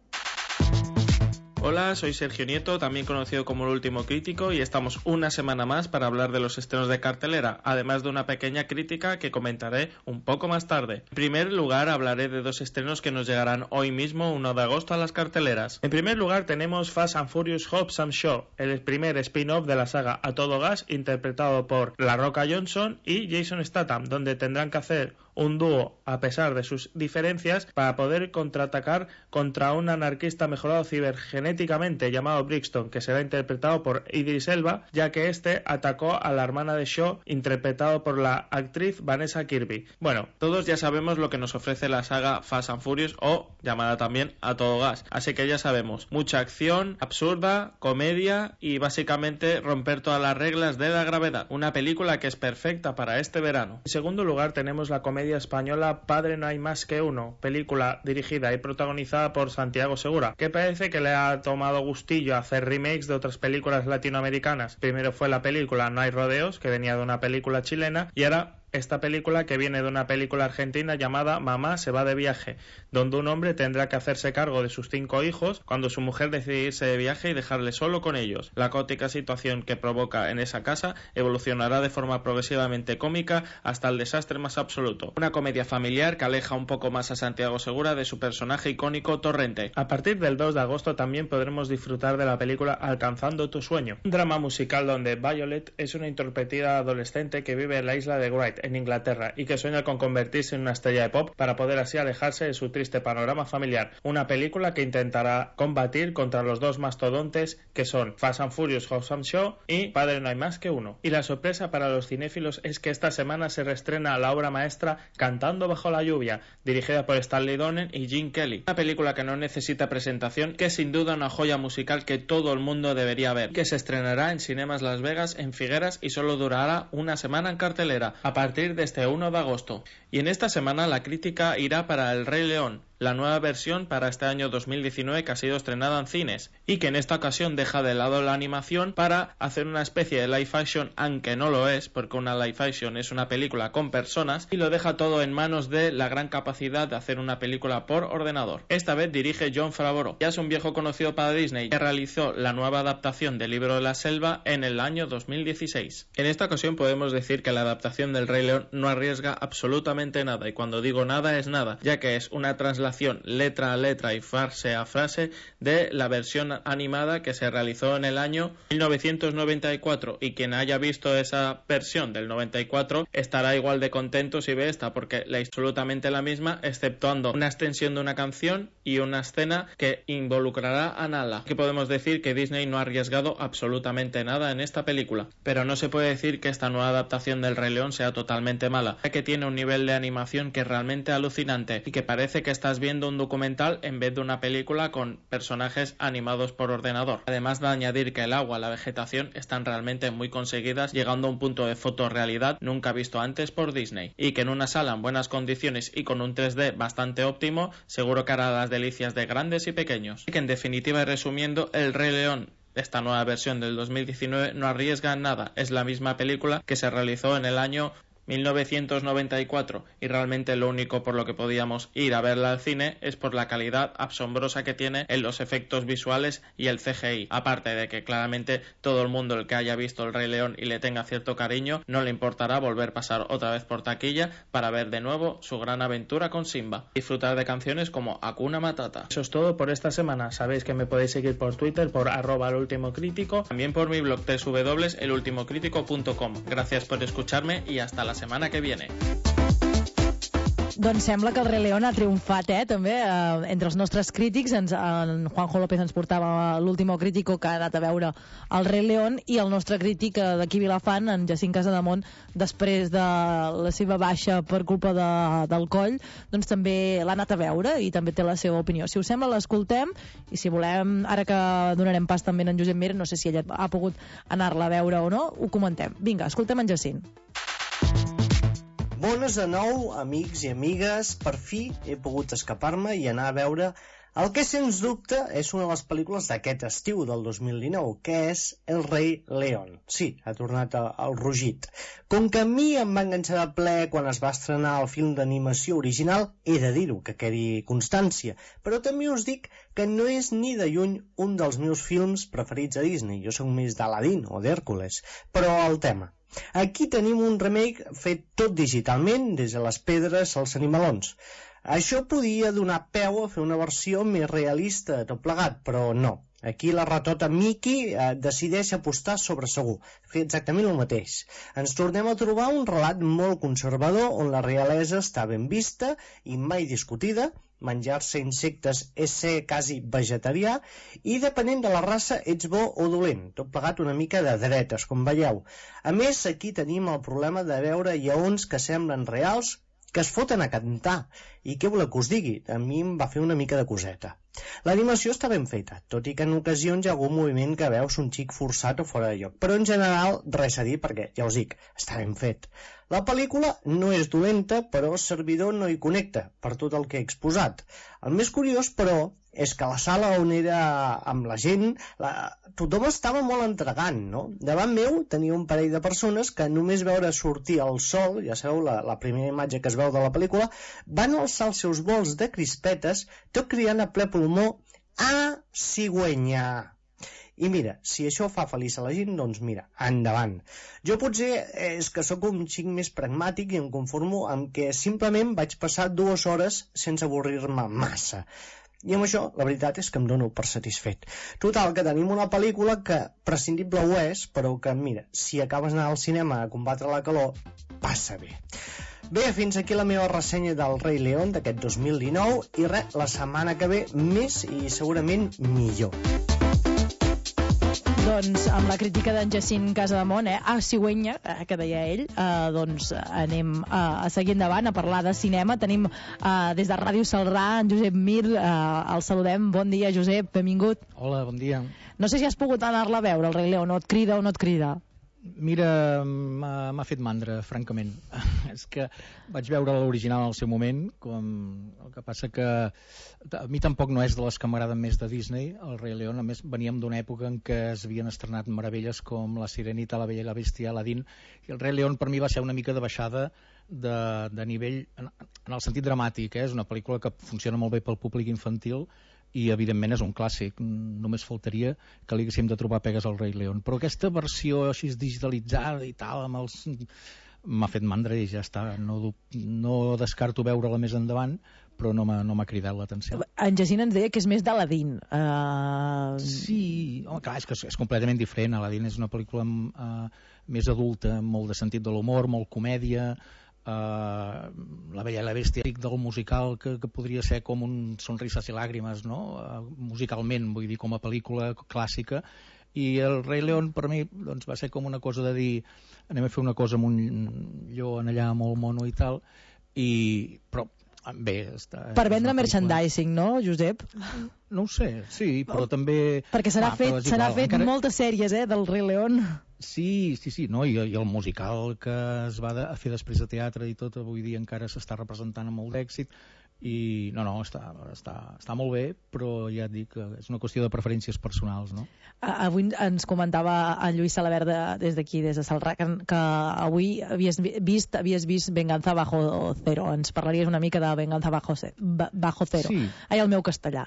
Hola, soy Sergio Nieto, también conocido como El Último Crítico, y estamos una semana más para hablar de los estrenos de cartelera, además de una pequeña crítica que comentaré un poco más tarde. En primer lugar, hablaré de 2 estrenos que nos llegarán hoy mismo, 1 de agosto, a las carteleras. En primer lugar, tenemos Fast and Furious Hobbs and Shaw, el primer spin-off de la saga A Todo Gas, interpretado por La Roca Johnson y Jason Statham, donde tendrán que hacer un dúo a pesar de sus diferencias para poder contraatacar contra un anarquista mejorado cibergenéticamente llamado Brixton, que será interpretado por Idris Elba, ya que este atacó a la hermana de Shaw, interpretado por la actriz Vanessa Kirby. Bueno, todos ya sabemos lo que nos ofrece la saga Fast and Furious, o llamada también A Todo Gas, así que ya sabemos, mucha acción, absurda, comedia y básicamente romper todas las reglas de la gravedad. Una película que es perfecta para este verano. En segundo lugar, tenemos la comedia española Padre No hay más que uno, película dirigida y protagonizada por Santiago Segura, que parece que le ha tomado gustillo a hacer remakes de otras películas latinoamericanas. Primero fue la película No hay rodeos, que venía de una película chilena, y ahora esta película que viene de una película argentina llamada Mamá se va de viaje, donde un hombre tendrá que hacerse cargo de sus 5 hijos cuando su mujer decide irse de viaje y dejarle solo con ellos. La caótica situación que provoca en esa casa evolucionará de forma progresivamente cómica hasta el desastre más absoluto. Una comedia familiar que aleja un poco más a Santiago Segura de su personaje icónico Torrente. A partir del 2 de agosto también podremos disfrutar de la película Alcanzando tu sueño, un drama musical donde Violet es una introvertida adolescente que vive en la isla de Wight, en Inglaterra, y que sueña con convertirse en una estrella de pop para poder así alejarse de su triste panorama familiar. Una película que intentará combatir contra los dos mastodontes que son Fast and Furious Hobbs Show y Padre no hay más que uno. Y la sorpresa para los cinéfilos es que esta semana se reestrena la obra maestra Cantando bajo la lluvia, dirigida por Stanley Donen y Gene Kelly. Una película que no necesita presentación, que es sin duda una joya musical que todo el mundo debería ver, que se estrenará en Cinemas Las Vegas, en Figueras, y solo durará una semana en cartelera, a partir de este 1 de agosto. Y en esta semana la crítica irá para El Rey León, la nueva versión para este año 2019 que ha sido estrenada en cines, y que en esta ocasión deja de lado la animación para hacer una especie de live action, aunque no lo es, porque una live action es una película con personas, y lo deja todo en manos de la gran capacidad de hacer una película por ordenador. Esta vez dirige Jon Favreau, ya es un viejo conocido para Disney, que realizó la nueva adaptación del Libro de la Selva en el año 2016. En esta ocasión podemos decir que la adaptación del Rey León no arriesga absolutamente nada, y cuando digo nada es nada, ya que es una traslación letra a letra y frase a frase de la versión animada que se realizó en el año 1994, y quien haya visto esa versión del 94 estará igual de contento si ve esta, porque es absolutamente la misma, exceptuando una extensión de una canción y una escena que involucrará a Nala. Que podemos decir que Disney no ha arriesgado absolutamente nada en esta película, pero no se puede decir que esta nueva adaptación del Rey León sea totalmente mala, ya que tiene un nivel de animación que es realmente alucinante y que parece que estás viendo un documental en vez de una película con personajes animados por ordenador. Además de añadir que el agua, la vegetación están realmente muy conseguidas, llegando a un punto de fotorrealidad nunca visto antes por Disney, y que en una sala en buenas condiciones y con un 3D bastante óptimo seguro que hará las delicias de grandes y pequeños. Y que en definitiva y resumiendo, El Rey León, esta nueva versión del 2019, no arriesga nada, es la misma película que se realizó en el año 1994, y realmente lo único por lo que podíamos ir a verla al cine es por la calidad asombrosa que tiene en los efectos visuales y el CGI, aparte de que claramente todo el mundo el que haya visto El Rey León y le tenga cierto cariño no le importará volver a pasar otra vez por taquilla para ver de nuevo su gran aventura con Simba, disfrutar de canciones como Hakuna Matata. Eso es todo por esta semana. Sabéis que me podéis seguir por Twitter por @elultimocrítico, también por mi blog www.elultimocrítico.com. Gracias por escucharme y hasta la setmana que viene. Doncs sembla que el Rei León ha triomfat, també, entre els nostres crítics. En Juanjo López ens portava l'Último Crítico, que ha anat a veure el Rei León, i el nostre crític d'aquí Vilafant, en Jacint Casademont, després de la seva baixa per culpa del coll, doncs també l'ha anat a veure i també té la seva opinió. Si us sembla, l'escoltem, i si volem, ara que donarem pas també en Josep Mir, no sé si ella ha pogut anar-la a veure o no, ho comentem. Vinga, escoltem en Jacint. Bones de nou, amics i amigues. Per fi he pogut escapar-me i anar a veure el que, sens dubte, és una de les pel·lícules d'aquest estiu del 2019, que és El Rei León. Sí, ha tornat al rugit. Com que a mi em va enganxar de ple quan es va estrenar el film d'animació original, he de dir-ho, que quedi constància. Però també us dic que no és ni de lluny un dels meus films preferits a Disney. Jo soc més d'Aladín o d'Hèrcules. Però el tema. Aquí tenim un remake fet tot digitalment, des de les pedres als animalons. Això podia donar peu a fer una versió més realista de tot plegat, però no. Aquí la ratota Mickey decideix apostar sobre segur, fer exactament el mateix. Ens tornem a trobar un relat molt conservador on la realesa està ben vista i mai discutida. Menjar-se insectes és ser quasi vegetarià i depenent de la raça ets bo o dolent, tot plegat una mica de dretes, com veieu. A més, aquí tenim el problema de veure lleons que semblen reals, que es foten a cantar. I què voleu que us digui? A mi em va fer una mica de coseta. L'animació està ben feta, tot i que en ocasions hi ha algun moviment que veus un xic forçat o fora de lloc, però en general res a dir perquè, ja us dic, està ben fet. La pel·lícula no és dolenta, però el servidor no hi connecta, per tot el que he exposat. El més curiós, però, és que la sala on era amb la gent, tothom estava molt entregant, no? Davant meu tenia un parell de persones que només veure sortir el sol, ja sabeu, la primera imatge que es veu de la pel·lícula, van alçar els seus bols de crispetes, tot cridant a ple pulmó, a cigüenya. I mira, si això fa feliç a la gent, doncs mira, endavant. Jo potser és que sóc un xic més pragmàtic i em conformo amb que simplement vaig passar 2 hores sense avorrir-me massa. I amb això, la veritat és que em dono per satisfet. Total, que tenim una pel·lícula que prescindible ho és, però que, mira, si acabes d'anar al cinema a combatre la calor, passa bé. Bé, fins aquí la meva ressenya del Rei León d'aquest 2019 i res, la setmana que ve més i segurament millor. Doncs amb la crítica d'en Jacint Casademont, cigüenya, que deia ell, doncs anem a seguir endavant, a parlar de cinema. Tenim des de Ràdio Celrà en Josep Mir, el saludem. Bon dia, Josep, benvingut. Hola, bon dia. No sé si has pogut anar-la a veure, el Rei León, o et crida o no et crida. Mira, m'ha fet mandra, francament. És que vaig veure l'original en el seu moment, el que passa que a mi tampoc no és de les que m'agraden més de Disney, el Rei León. A més, veníem d'una època en què es havien estrenat meravelles com La Sirenita, La Bella i la Bèstia, Aladdin, i el Rei León per mi va ser una mica de baixada de nivell, en el sentit dramàtic. És una pel·lícula que funciona molt bé pel públic infantil, i evidentment és un clàssic, només faltaria que li haguéssim de trobar pegues al Rei León, però aquesta versió així digitalitzada i tal m'ha fet mandra i ja està. No descarto veure-la més endavant, però no m'ha cridat l'atenció. En Jacint ens deia que és més d'Aladín. Sí, home, clar, és que és completament diferent. Aladín és una pel·lícula més adulta, molt de sentit de l'humor, molt comèdia. La Bella i la Bèstia del musical que podria ser com un Sonrisas i Làgrimes, no? Musicalment, vull dir, com a pel·lícula clàssica, i el Rei León per mi doncs, va ser com una cosa de dir anem a fer una cosa amb un lleó en allà molt mono i tal, però bé, per vendre merchandising, no, Josep? No ho sé, sí, però també... Perquè serà fet moltes sèries del Rei León. Sí, no? I el musical que es va fer després de teatre i tot, avui dia encara s'està representant amb molt d'èxit, i està molt bé, però ja et dic que és una qüestió de preferències personals, no? Avui ens comentava en Lluís Salabert des d'aquí, des de Celrà, que avui havies vist Venganza Bajo Cero. Ens parlaries una mica de Venganza Bajo Cero. Sí. Ai, el meu castellà.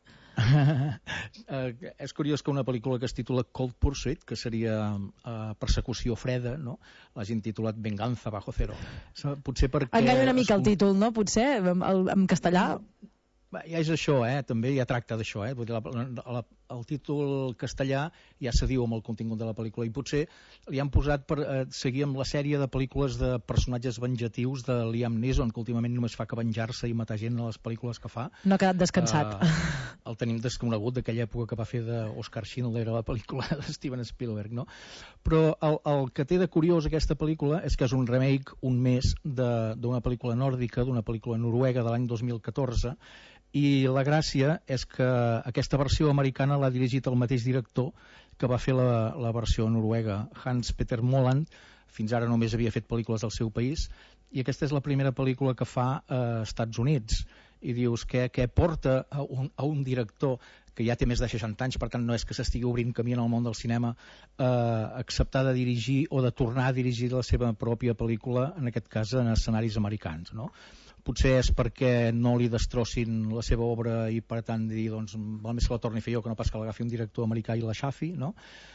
És curiós que una pel·lícula que es titula Cold Pursuit, que seria persecució freda, no? L'hagin titulat Venganza Bajo Cero. Potser perquè... Enganya una mica el títol, no? Potser, en castellà... Ja és això, també ja tracta d'això, vull dir, el títol castellà ja se diu amb el contingut de la pel·lícula, i potser li han posat per seguir amb la sèrie de pel·lícules de personatges venjatius de Liam Neeson, que últimament només fa que venjar-se i matar gent a les pel·lícules que fa. No ha quedat descansat. El tenim desconegut d'aquella època que va fer d'Oscar Schindler a la pel·lícula de Steven Spielberg, no? Però el que té de curiós aquesta pel·lícula és que és un remake, un més, d'una pel·lícula nòrdica, d'una pel·lícula noruega de l'any 2014, i la gràcia és que aquesta versió americana l'ha dirigit el mateix director que va fer la versió noruega, Hans Petter Moland. Fins ara només havia fet pel·lícules del seu país, i aquesta és la primera pel·lícula que fa a Estats Units. I dius que porta a un director que ja té més de 60 anys, per tant no és que s'estigui obrint camí en el món del cinema, acceptar de dirigir o de tornar a dirigir la seva pròpia pel·lícula, en aquest cas en escenaris americans, no? Potser és perquè no li destrossin la seva obra i per tant dir, doncs, val més que la torni a fer jo que no pas que l'agafi un director americà i la xafi, no?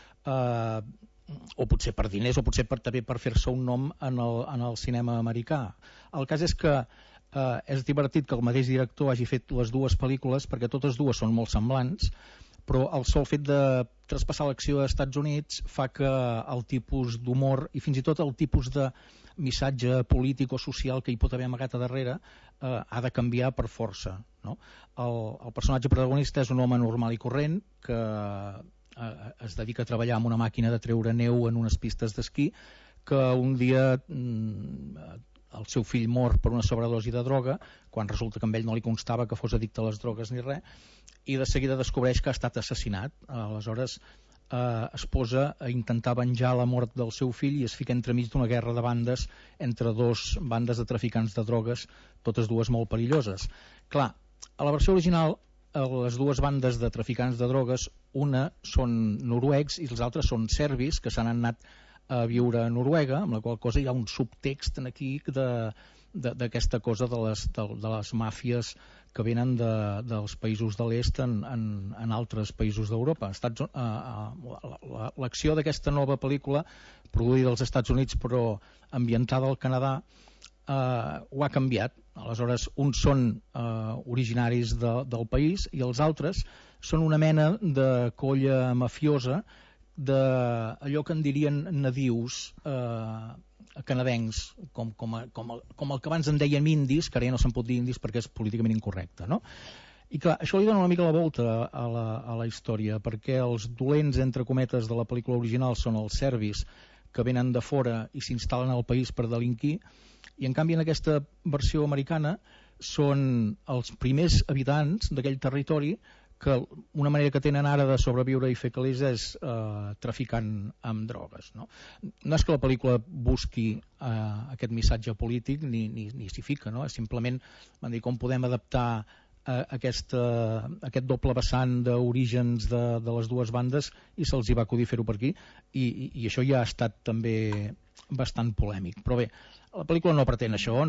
O potser per diners, o potser també per fer-se un nom en el cinema americà. El cas és que és divertit que el mateix director hagi fet les dues pel·lícules, perquè totes dues són molt semblants, però el sol fet de traspassar l'acció als Estats Units fa que el tipus d'humor i fins i tot el tipus de missatge polític o social que hi pot haver amagat a darrere ha de canviar per força, no? El personatge protagonista és un home normal i corrent que es dedica a treballar amb una màquina de treure neu en unes pistes d'esquí, que un dia el seu fill mor per una sobredosi de droga, quan resulta que amb ell no li constava que fos addicte a les drogues ni res, i de seguida descobreix que ha estat assassinat. Aleshores es posa a intentar venjar la mort del seu fill i es fica entremig d'una guerra de bandes entre dos bandes de traficants de drogues, totes dues molt perilloses. Clar, a la versió original les dues bandes de traficants de drogues, una són noruecs i els altres són serbis que s'han anat a viure a Noruega, amb la qual cosa hi ha un subtext aquí d'aquesta cosa de les màfies que venen dels països de l'est en altres països d'Europa. L'acció d'aquesta nova pel·lícula, produïda als Estats Units però ambientada al Canadà, ho ha canviat. Aleshores, uns són originaris del país i els altres són una mena de colla mafiosa d'allò que en dirien nadius canadencs, com el que abans en dèiem indis, que ara ja no se'n pot dir indis perquè és políticament incorrecte, no? I clar, això li dona una mica la volta a la història, perquè els dolents, entre cometes, de la pel·lícula original són els serbis que venen de fora i s'instal·len al país per delinquir, i en canvi en aquesta versió americana són els primers habitants d'aquell territori que una manera que tenen ara de sobreviure i fer calés és traficant amb drogues, no? No és que la pel·lícula busqui aquest missatge polític ni s'hi fica, no? És simplement van dir com podem adaptar aquest doble vessant d'orígens de les dues bandes i se'ls hi va acudir fer-ho per aquí i això ja ha estat també bastant polèmic. Però bé, la pel·lícula no pretén això,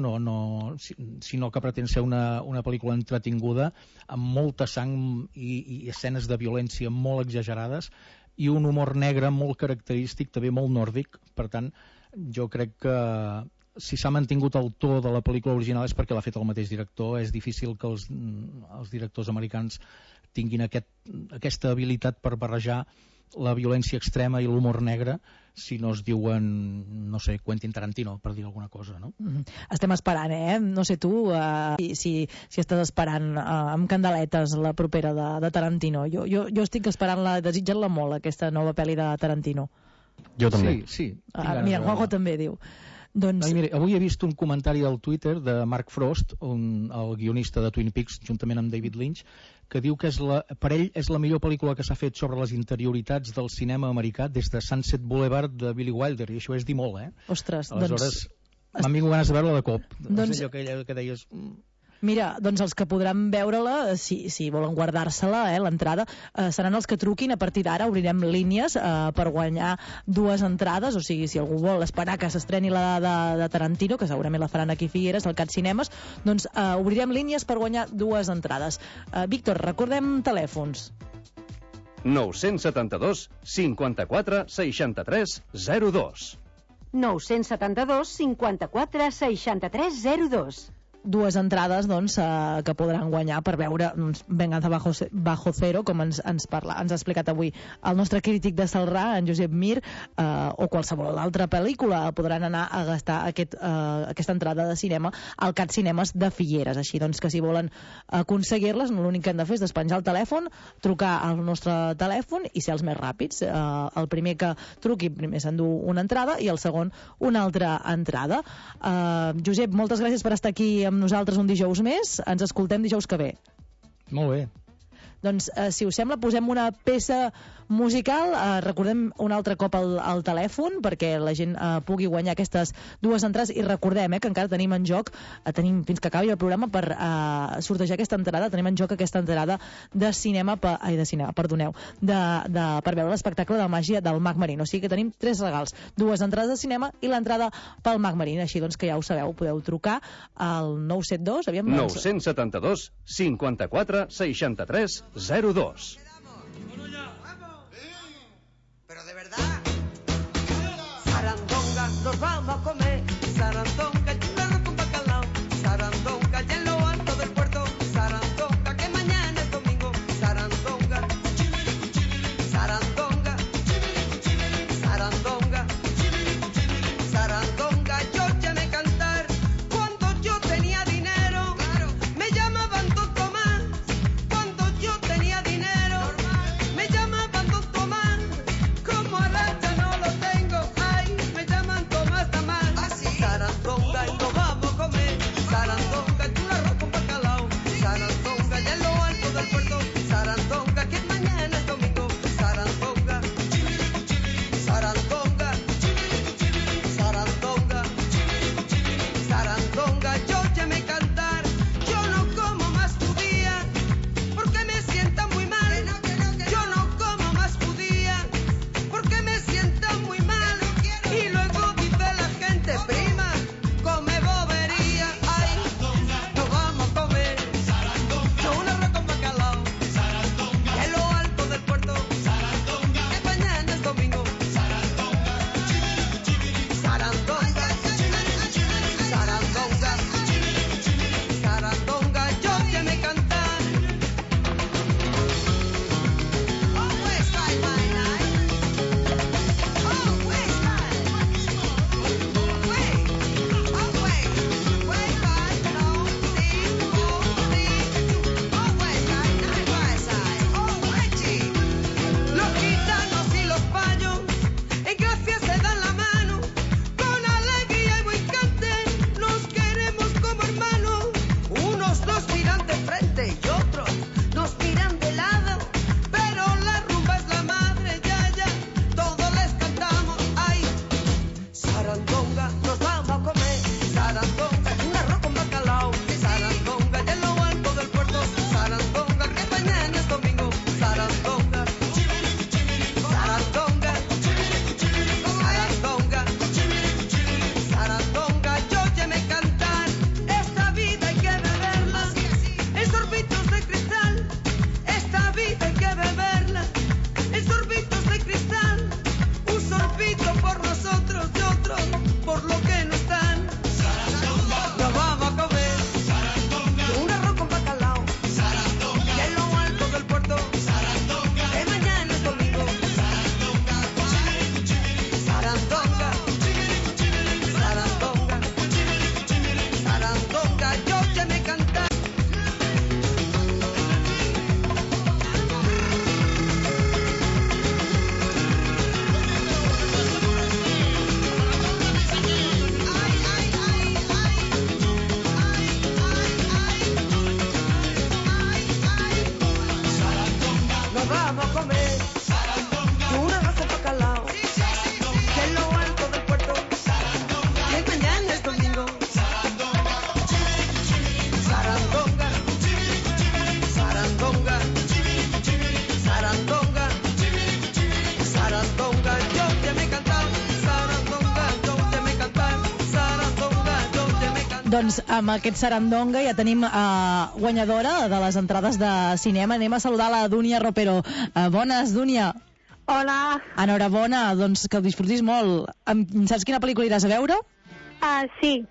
sinó que pretén ser una pel·lícula entretinguda amb molta sang i escenes de violència molt exagerades i un humor negre molt característic, també molt nòrdic. Per tant, jo crec que si s'ha mantingut el to de la pel·lícula original és perquè l'ha fet el mateix director. És difícil que els directors americans tinguin aquesta habilitat per barrejar la violència extrema i l'humor negre si no es diuen, no sé, Quentin Tarantino, per dir alguna cosa, no? Estem esperant, no sé tu, si estàs esperant amb candeletes la propera de Tarantino. Jo estic esperant-la, desitjant-la molt, aquesta nova pel·li de Tarantino. Jo també. Sí. Mira, Juanjo també diu. Doncs... Mira, avui he vist un comentari al Twitter de Mark Frost, el guionista de Twin Peaks, juntament amb David Lynch, que diu que per ell és la millor pel·lícula que s'ha fet sobre les interioritats del cinema americà des de Sunset Boulevard de Billy Wilder, i això és dir molt, Ostres, aleshores, m'han vingut ganes de veure-la de cop. És allò que deies... Mira, doncs els que podran veure-la, si volen guardar-se-la, l'entrada, seran els que truquin a partir d'ara. Obrirem línies per guanyar 2 entrades, o sigui, si algú vol esperar que s'estreni la de Tarantino, que segurament la faran aquí a Figueres, al Cat Cinemes, doncs obrirem línies per guanyar 2 entrades. Víctor, recordem telèfons. 972 54 63 02. 972 54 63 02. 2 entrades, doncs, que podran guanyar per veure Venganza Bajo Cero, com ens ha explicat avui el nostre crític de Celrà, en Josep Mir, o qualsevol altra pel·lícula. Podran anar a gastar aquesta entrada de cinema al Cat Cinemes de Figueres. Així doncs que si volen aconseguir-les, l'únic que han de fer és despenjar el telèfon, trucar al nostre telèfon i ser els més ràpids. El primer que truqui primer s'endú una entrada i el segon una altra entrada. Josep, moltes gràcies per estar aquí amb nosaltres un dijous més. Ens escoltem dijous que ve. Molt bé. Doncs, si us sembla, posem una peça musical. Recordem un altre cop el telèfon perquè la gent pugui guanyar aquestes 2 entrades, i recordem que encara tenim en joc, tenim fins que acabi el programa per sortejar aquesta entrada. Tenim en joc aquesta entrada de cinema, per veure l'espectacle de màgia del Mag Marín. O sigui que tenim 3 regals: 2 entrades de cinema i l'entrada pel Mag Marín. Així doncs que ja ho sabeu, podeu trucar al 972 972 54 63 02. Sarandonga, nos vamos a comer. Sarandonga, churrasco con bacalao. Sarandonga, y en lo alto del puerto. Sarandonga, que mañana es domingo. Sarandonga, Sarandonga, Sarandonga, Sarandonga, yo llamé cantar cuando yo tenía dinero. Me llamaban Don Tomás cuando yo tenía dinero. Me llamaban Don Tomás, como ahora ya no lo tengo. Ay, me llaman Tomás Tamás. Sarandonga. frente y otros nos miran de lado, pero la rumba es la madre, ya, ya, todos les cantamos, ay. Sarandonga, nos vamos a comer, sarandonga, un arroz con bacalao, sarandonga, y en lo alto del puerto, sarandonga, que mañana es domingo, sarandonga, sarandonga, sarandonga, sarandonga, yo ya me cantar, esta vida hay que beberla, en sorbitos de cristal, esta vida hay que beberla, en sorbitos de cristal, un sorbito por nosotros y otro por lo que no están. Nos vamos a comer un arroz con bacalao, y en lo alto del puerto, que mañana es domingo. Sarandonga, sarandonga, sarandonga, yo ya me cantar. Nos vamos a comer un arroz con bacalao, que en lo alto del puerto, que mañana es domingo. Sarandonga, sarandonga, sarandonga, sarandonga, yo te me cantar, sarandonga, yo te me cantar, sarandonga, yo te me cantar. Doncs amb aquest sarandonga ja tenim guanyadora de les entrades de cinema. Anem a saludar la Dúnia Ropero. Bones, Dúnia. Hola. Enhorabona, doncs que ho disfrutis molt. Saps quina pel·lícula iràs a veure? Sí.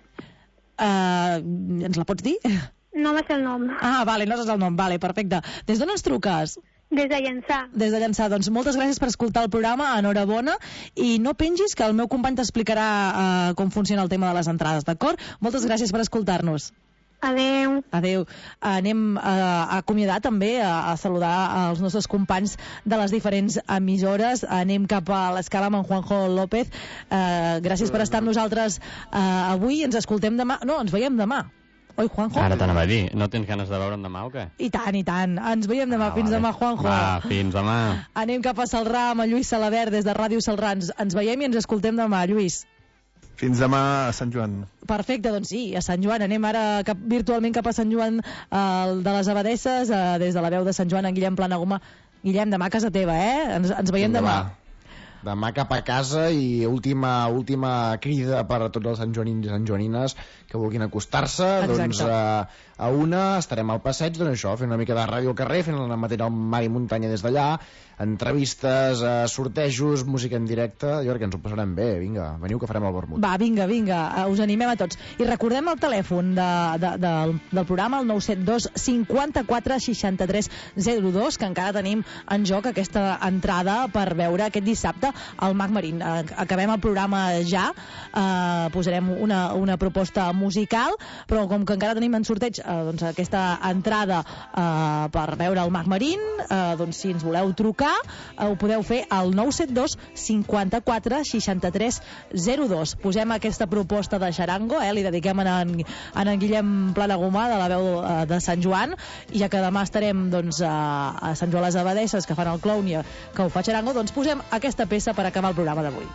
Ens la pots dir? No me sé el nom. Vale, no saps el nom, vale, perfecte. Des d'on ens truques? Des de Llançà. Des de Llançà, doncs moltes gràcies per escoltar el programa, enhorabona, i no pengis que el meu company t'explicarà com funciona el tema de les entrades, d'acord? Moltes gràcies per escoltar-nos. Adeu. Adeu. Anem a acomiadar també, a saludar els nostres companys de les diferents emissores. Anem cap a l'escala amb en Juanjo López. Gràcies per estar amb nosaltres avui. Ens escoltem demà. No, ens veiem demà. Oi, Juanjo? Ara t'anava a dir, no tens ganes de veure'm demà o què? I tant, i tant. Ens veiem demà. Fins demà, Juanjo. Va, fins demà. Anem cap a Celrà amb en Lluís Salabert des de Ràdio Celrà. Ens veiem i ens escoltem demà, Lluís. Fins demà a Sant Joan. Perfecte, doncs sí, a Sant Joan. Anem ara virtualment cap a Sant Joan de les Abadesses, des de la veu de Sant Joan, en Guillem Planaguma. Guillem, demà a casa teva, Ens veiem demà. Demà cap a casa i última crida per a tots els santjoanins i santjoanines que vulguin acostar-se. Doncs a una estarem al passeig, doncs això, fent una mica de ràdio al carrer, fent la matèria al mar i muntanya des d'allà, entrevistes, sortejos, música en directe. Jo crec que ens ho passarem bé. Vinga, veniu que farem el vermut. Va, vinga, us animem a tots. I recordem el telèfon del programa, el 972 54 63 02, que encara tenim en joc aquesta entrada per veure aquest dissabte al Mag Marín. Acabem el programa ja, posarem una proposta musical, però com que encara tenim en sorteig doncs aquesta entrada per veure el Mag Marín, doncs si ens voleu trucar ho podeu fer al 972 54 63 02. Posem aquesta proposta de xarango, li dediquem a en Guillem Planagumà de la veu de Sant Joan, i ja que demà estarem doncs, a Sant Joan les Abadesses, que fan el clown i que ho fa xarango, doncs posem aquesta peça per acabar el programa d'avui.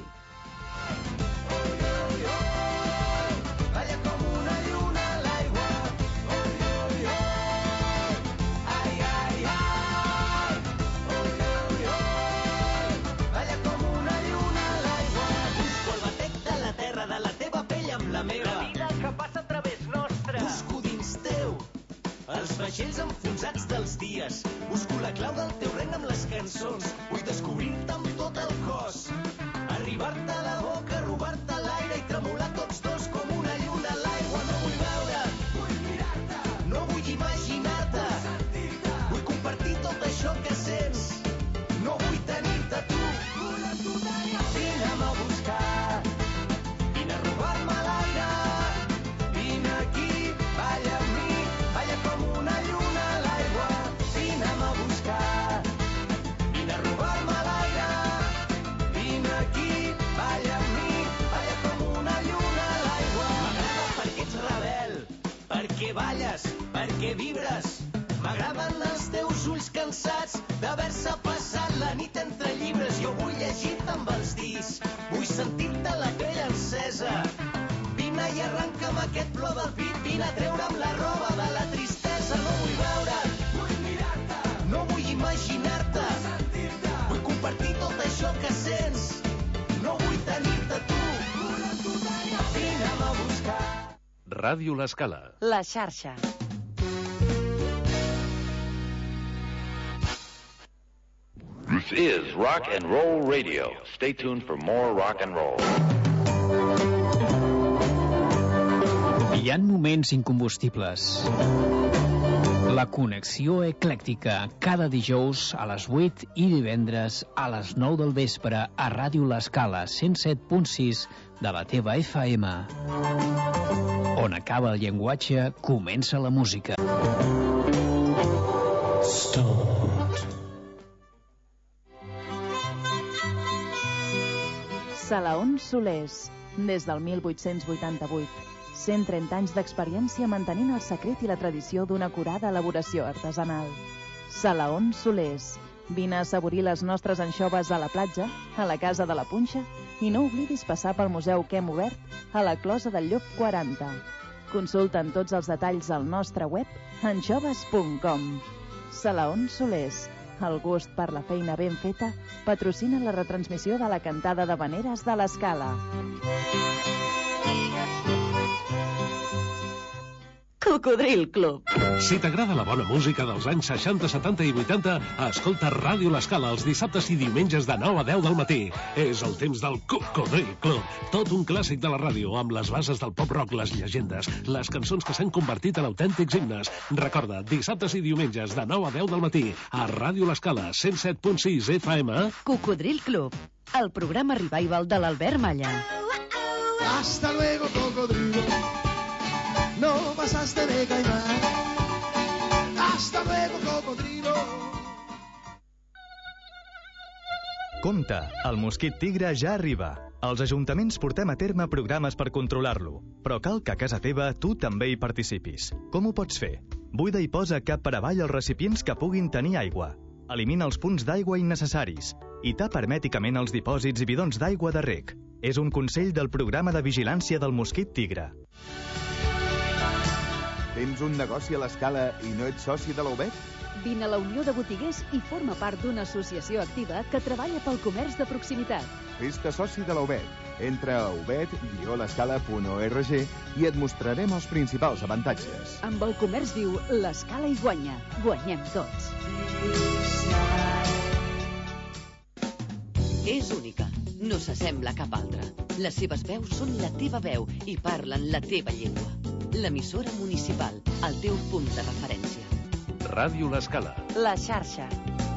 Els vaixells enfonsats dels dies. Busco la clau del teu regne amb les cançons. Vull descobrir-te amb tot el cos. Arribar-te a la boca, robar-te l'aire i tremolar tots dos com una lluna a l'aigua. No vull veure, vull mirar-te. No vull imaginar-te. Vull compartir tot això que sents. No vull tenir-te tu. Vine'm a buscar. Vine a robar-me l'aire. Vine aquí, balla amb mi. Balla com una lluna a l'aigua. Vine'm a buscar. Vine a robar-me l'aire. Vine perquè vibres. M'agraden els teus ulls cansats d'haver-se passat la nit entre llibres. Jo vull llegir-te amb els dits, vull sentir-te la pell encesa. Vine i arrenca'm aquest plor del pit, vine a treure'm la roba de la tristesa. No vull veure't, vull mirar-te, no vull imaginar-te, vull sentir-te, vull compartir tot això que sents. No vull tenir-te tu, vine'm a buscar. Ràdio L'Escala. La xarxa. This is Rock and Roll Radio. Stay tuned for more rock and roll. Hi ha moments incombustibles. La connexió eclèctica, cada dijous a les 8 i divendres a les 9 del vespre a Ràdio L'Escala 107.6 de la teva FM. On acaba el llenguatge, comença la música. Salaons Solers, des del 1888. 130 anys d'experiència mantenint el secret i la tradició d'una acurada elaboració artesanal. Salaons Solers. Vine a assaborir les nostres anxoves a la platja, a la Casa de la Punxa, i no oblidis passar pel museu que hem obert a la Closa del Llop 40. Consulta'n tots els detalls al nostre web anxoves.com. Salaons Solers. El gust per la feina ben feta patrocina la retransmissió de la cantada d'havaneres de l'Escala. Cocodril Club. Si t'agrada la bona música dels anys 60, 70 i 80, escolta Ràdio L'Escala els dissabtes i diumenges de 9 a 10 del matí. És el temps del Cocodril Club. Tot un clàssic de la ràdio, amb les bases del pop-rock, les llegendes, les cançons que s'han convertit en autèntics himnes. Recorda, dissabtes i diumenges de 9 a 10 del matí, a Ràdio L'Escala 107.6 FM. Cocodril Club, el programa revival de l'Albert Malla. Hasta luego, cocodrilo. No pasaste de caimán. Hasta luego, cocodrilo. Compte, el mosquit tigre ja arriba. Els ajuntaments portem a terme programes per controlar-lo, però cal que a casa teva tu també hi participis. Com ho pots fer? Buida i posa cap per avall els recipients que puguin tenir aigua. Elimina els punts d'aigua innecessaris i tapa hermèticament els dipòsits i bidons d'aigua de reg. És un consell del programa de vigilància del mosquit tigre. Tens un negoci a l'Escala i no ets soci de la UBET? Vine a la Unió de Botiguers i forma part d'una associació activa que treballa pel comerç de proximitat. Fes-te soci de la UBET. Entra a ubet-l'escala.org i et mostrarem els principals avantatges. Amb el comerç viu, l'Escala hi guanya. Guanyem tots. És única. No s'assembla a cap altra. Les seves veus són la teva veu i parlen la teva llengua. L'emissora municipal, el teu punt de referència. Ràdio L'Escala. La xarxa.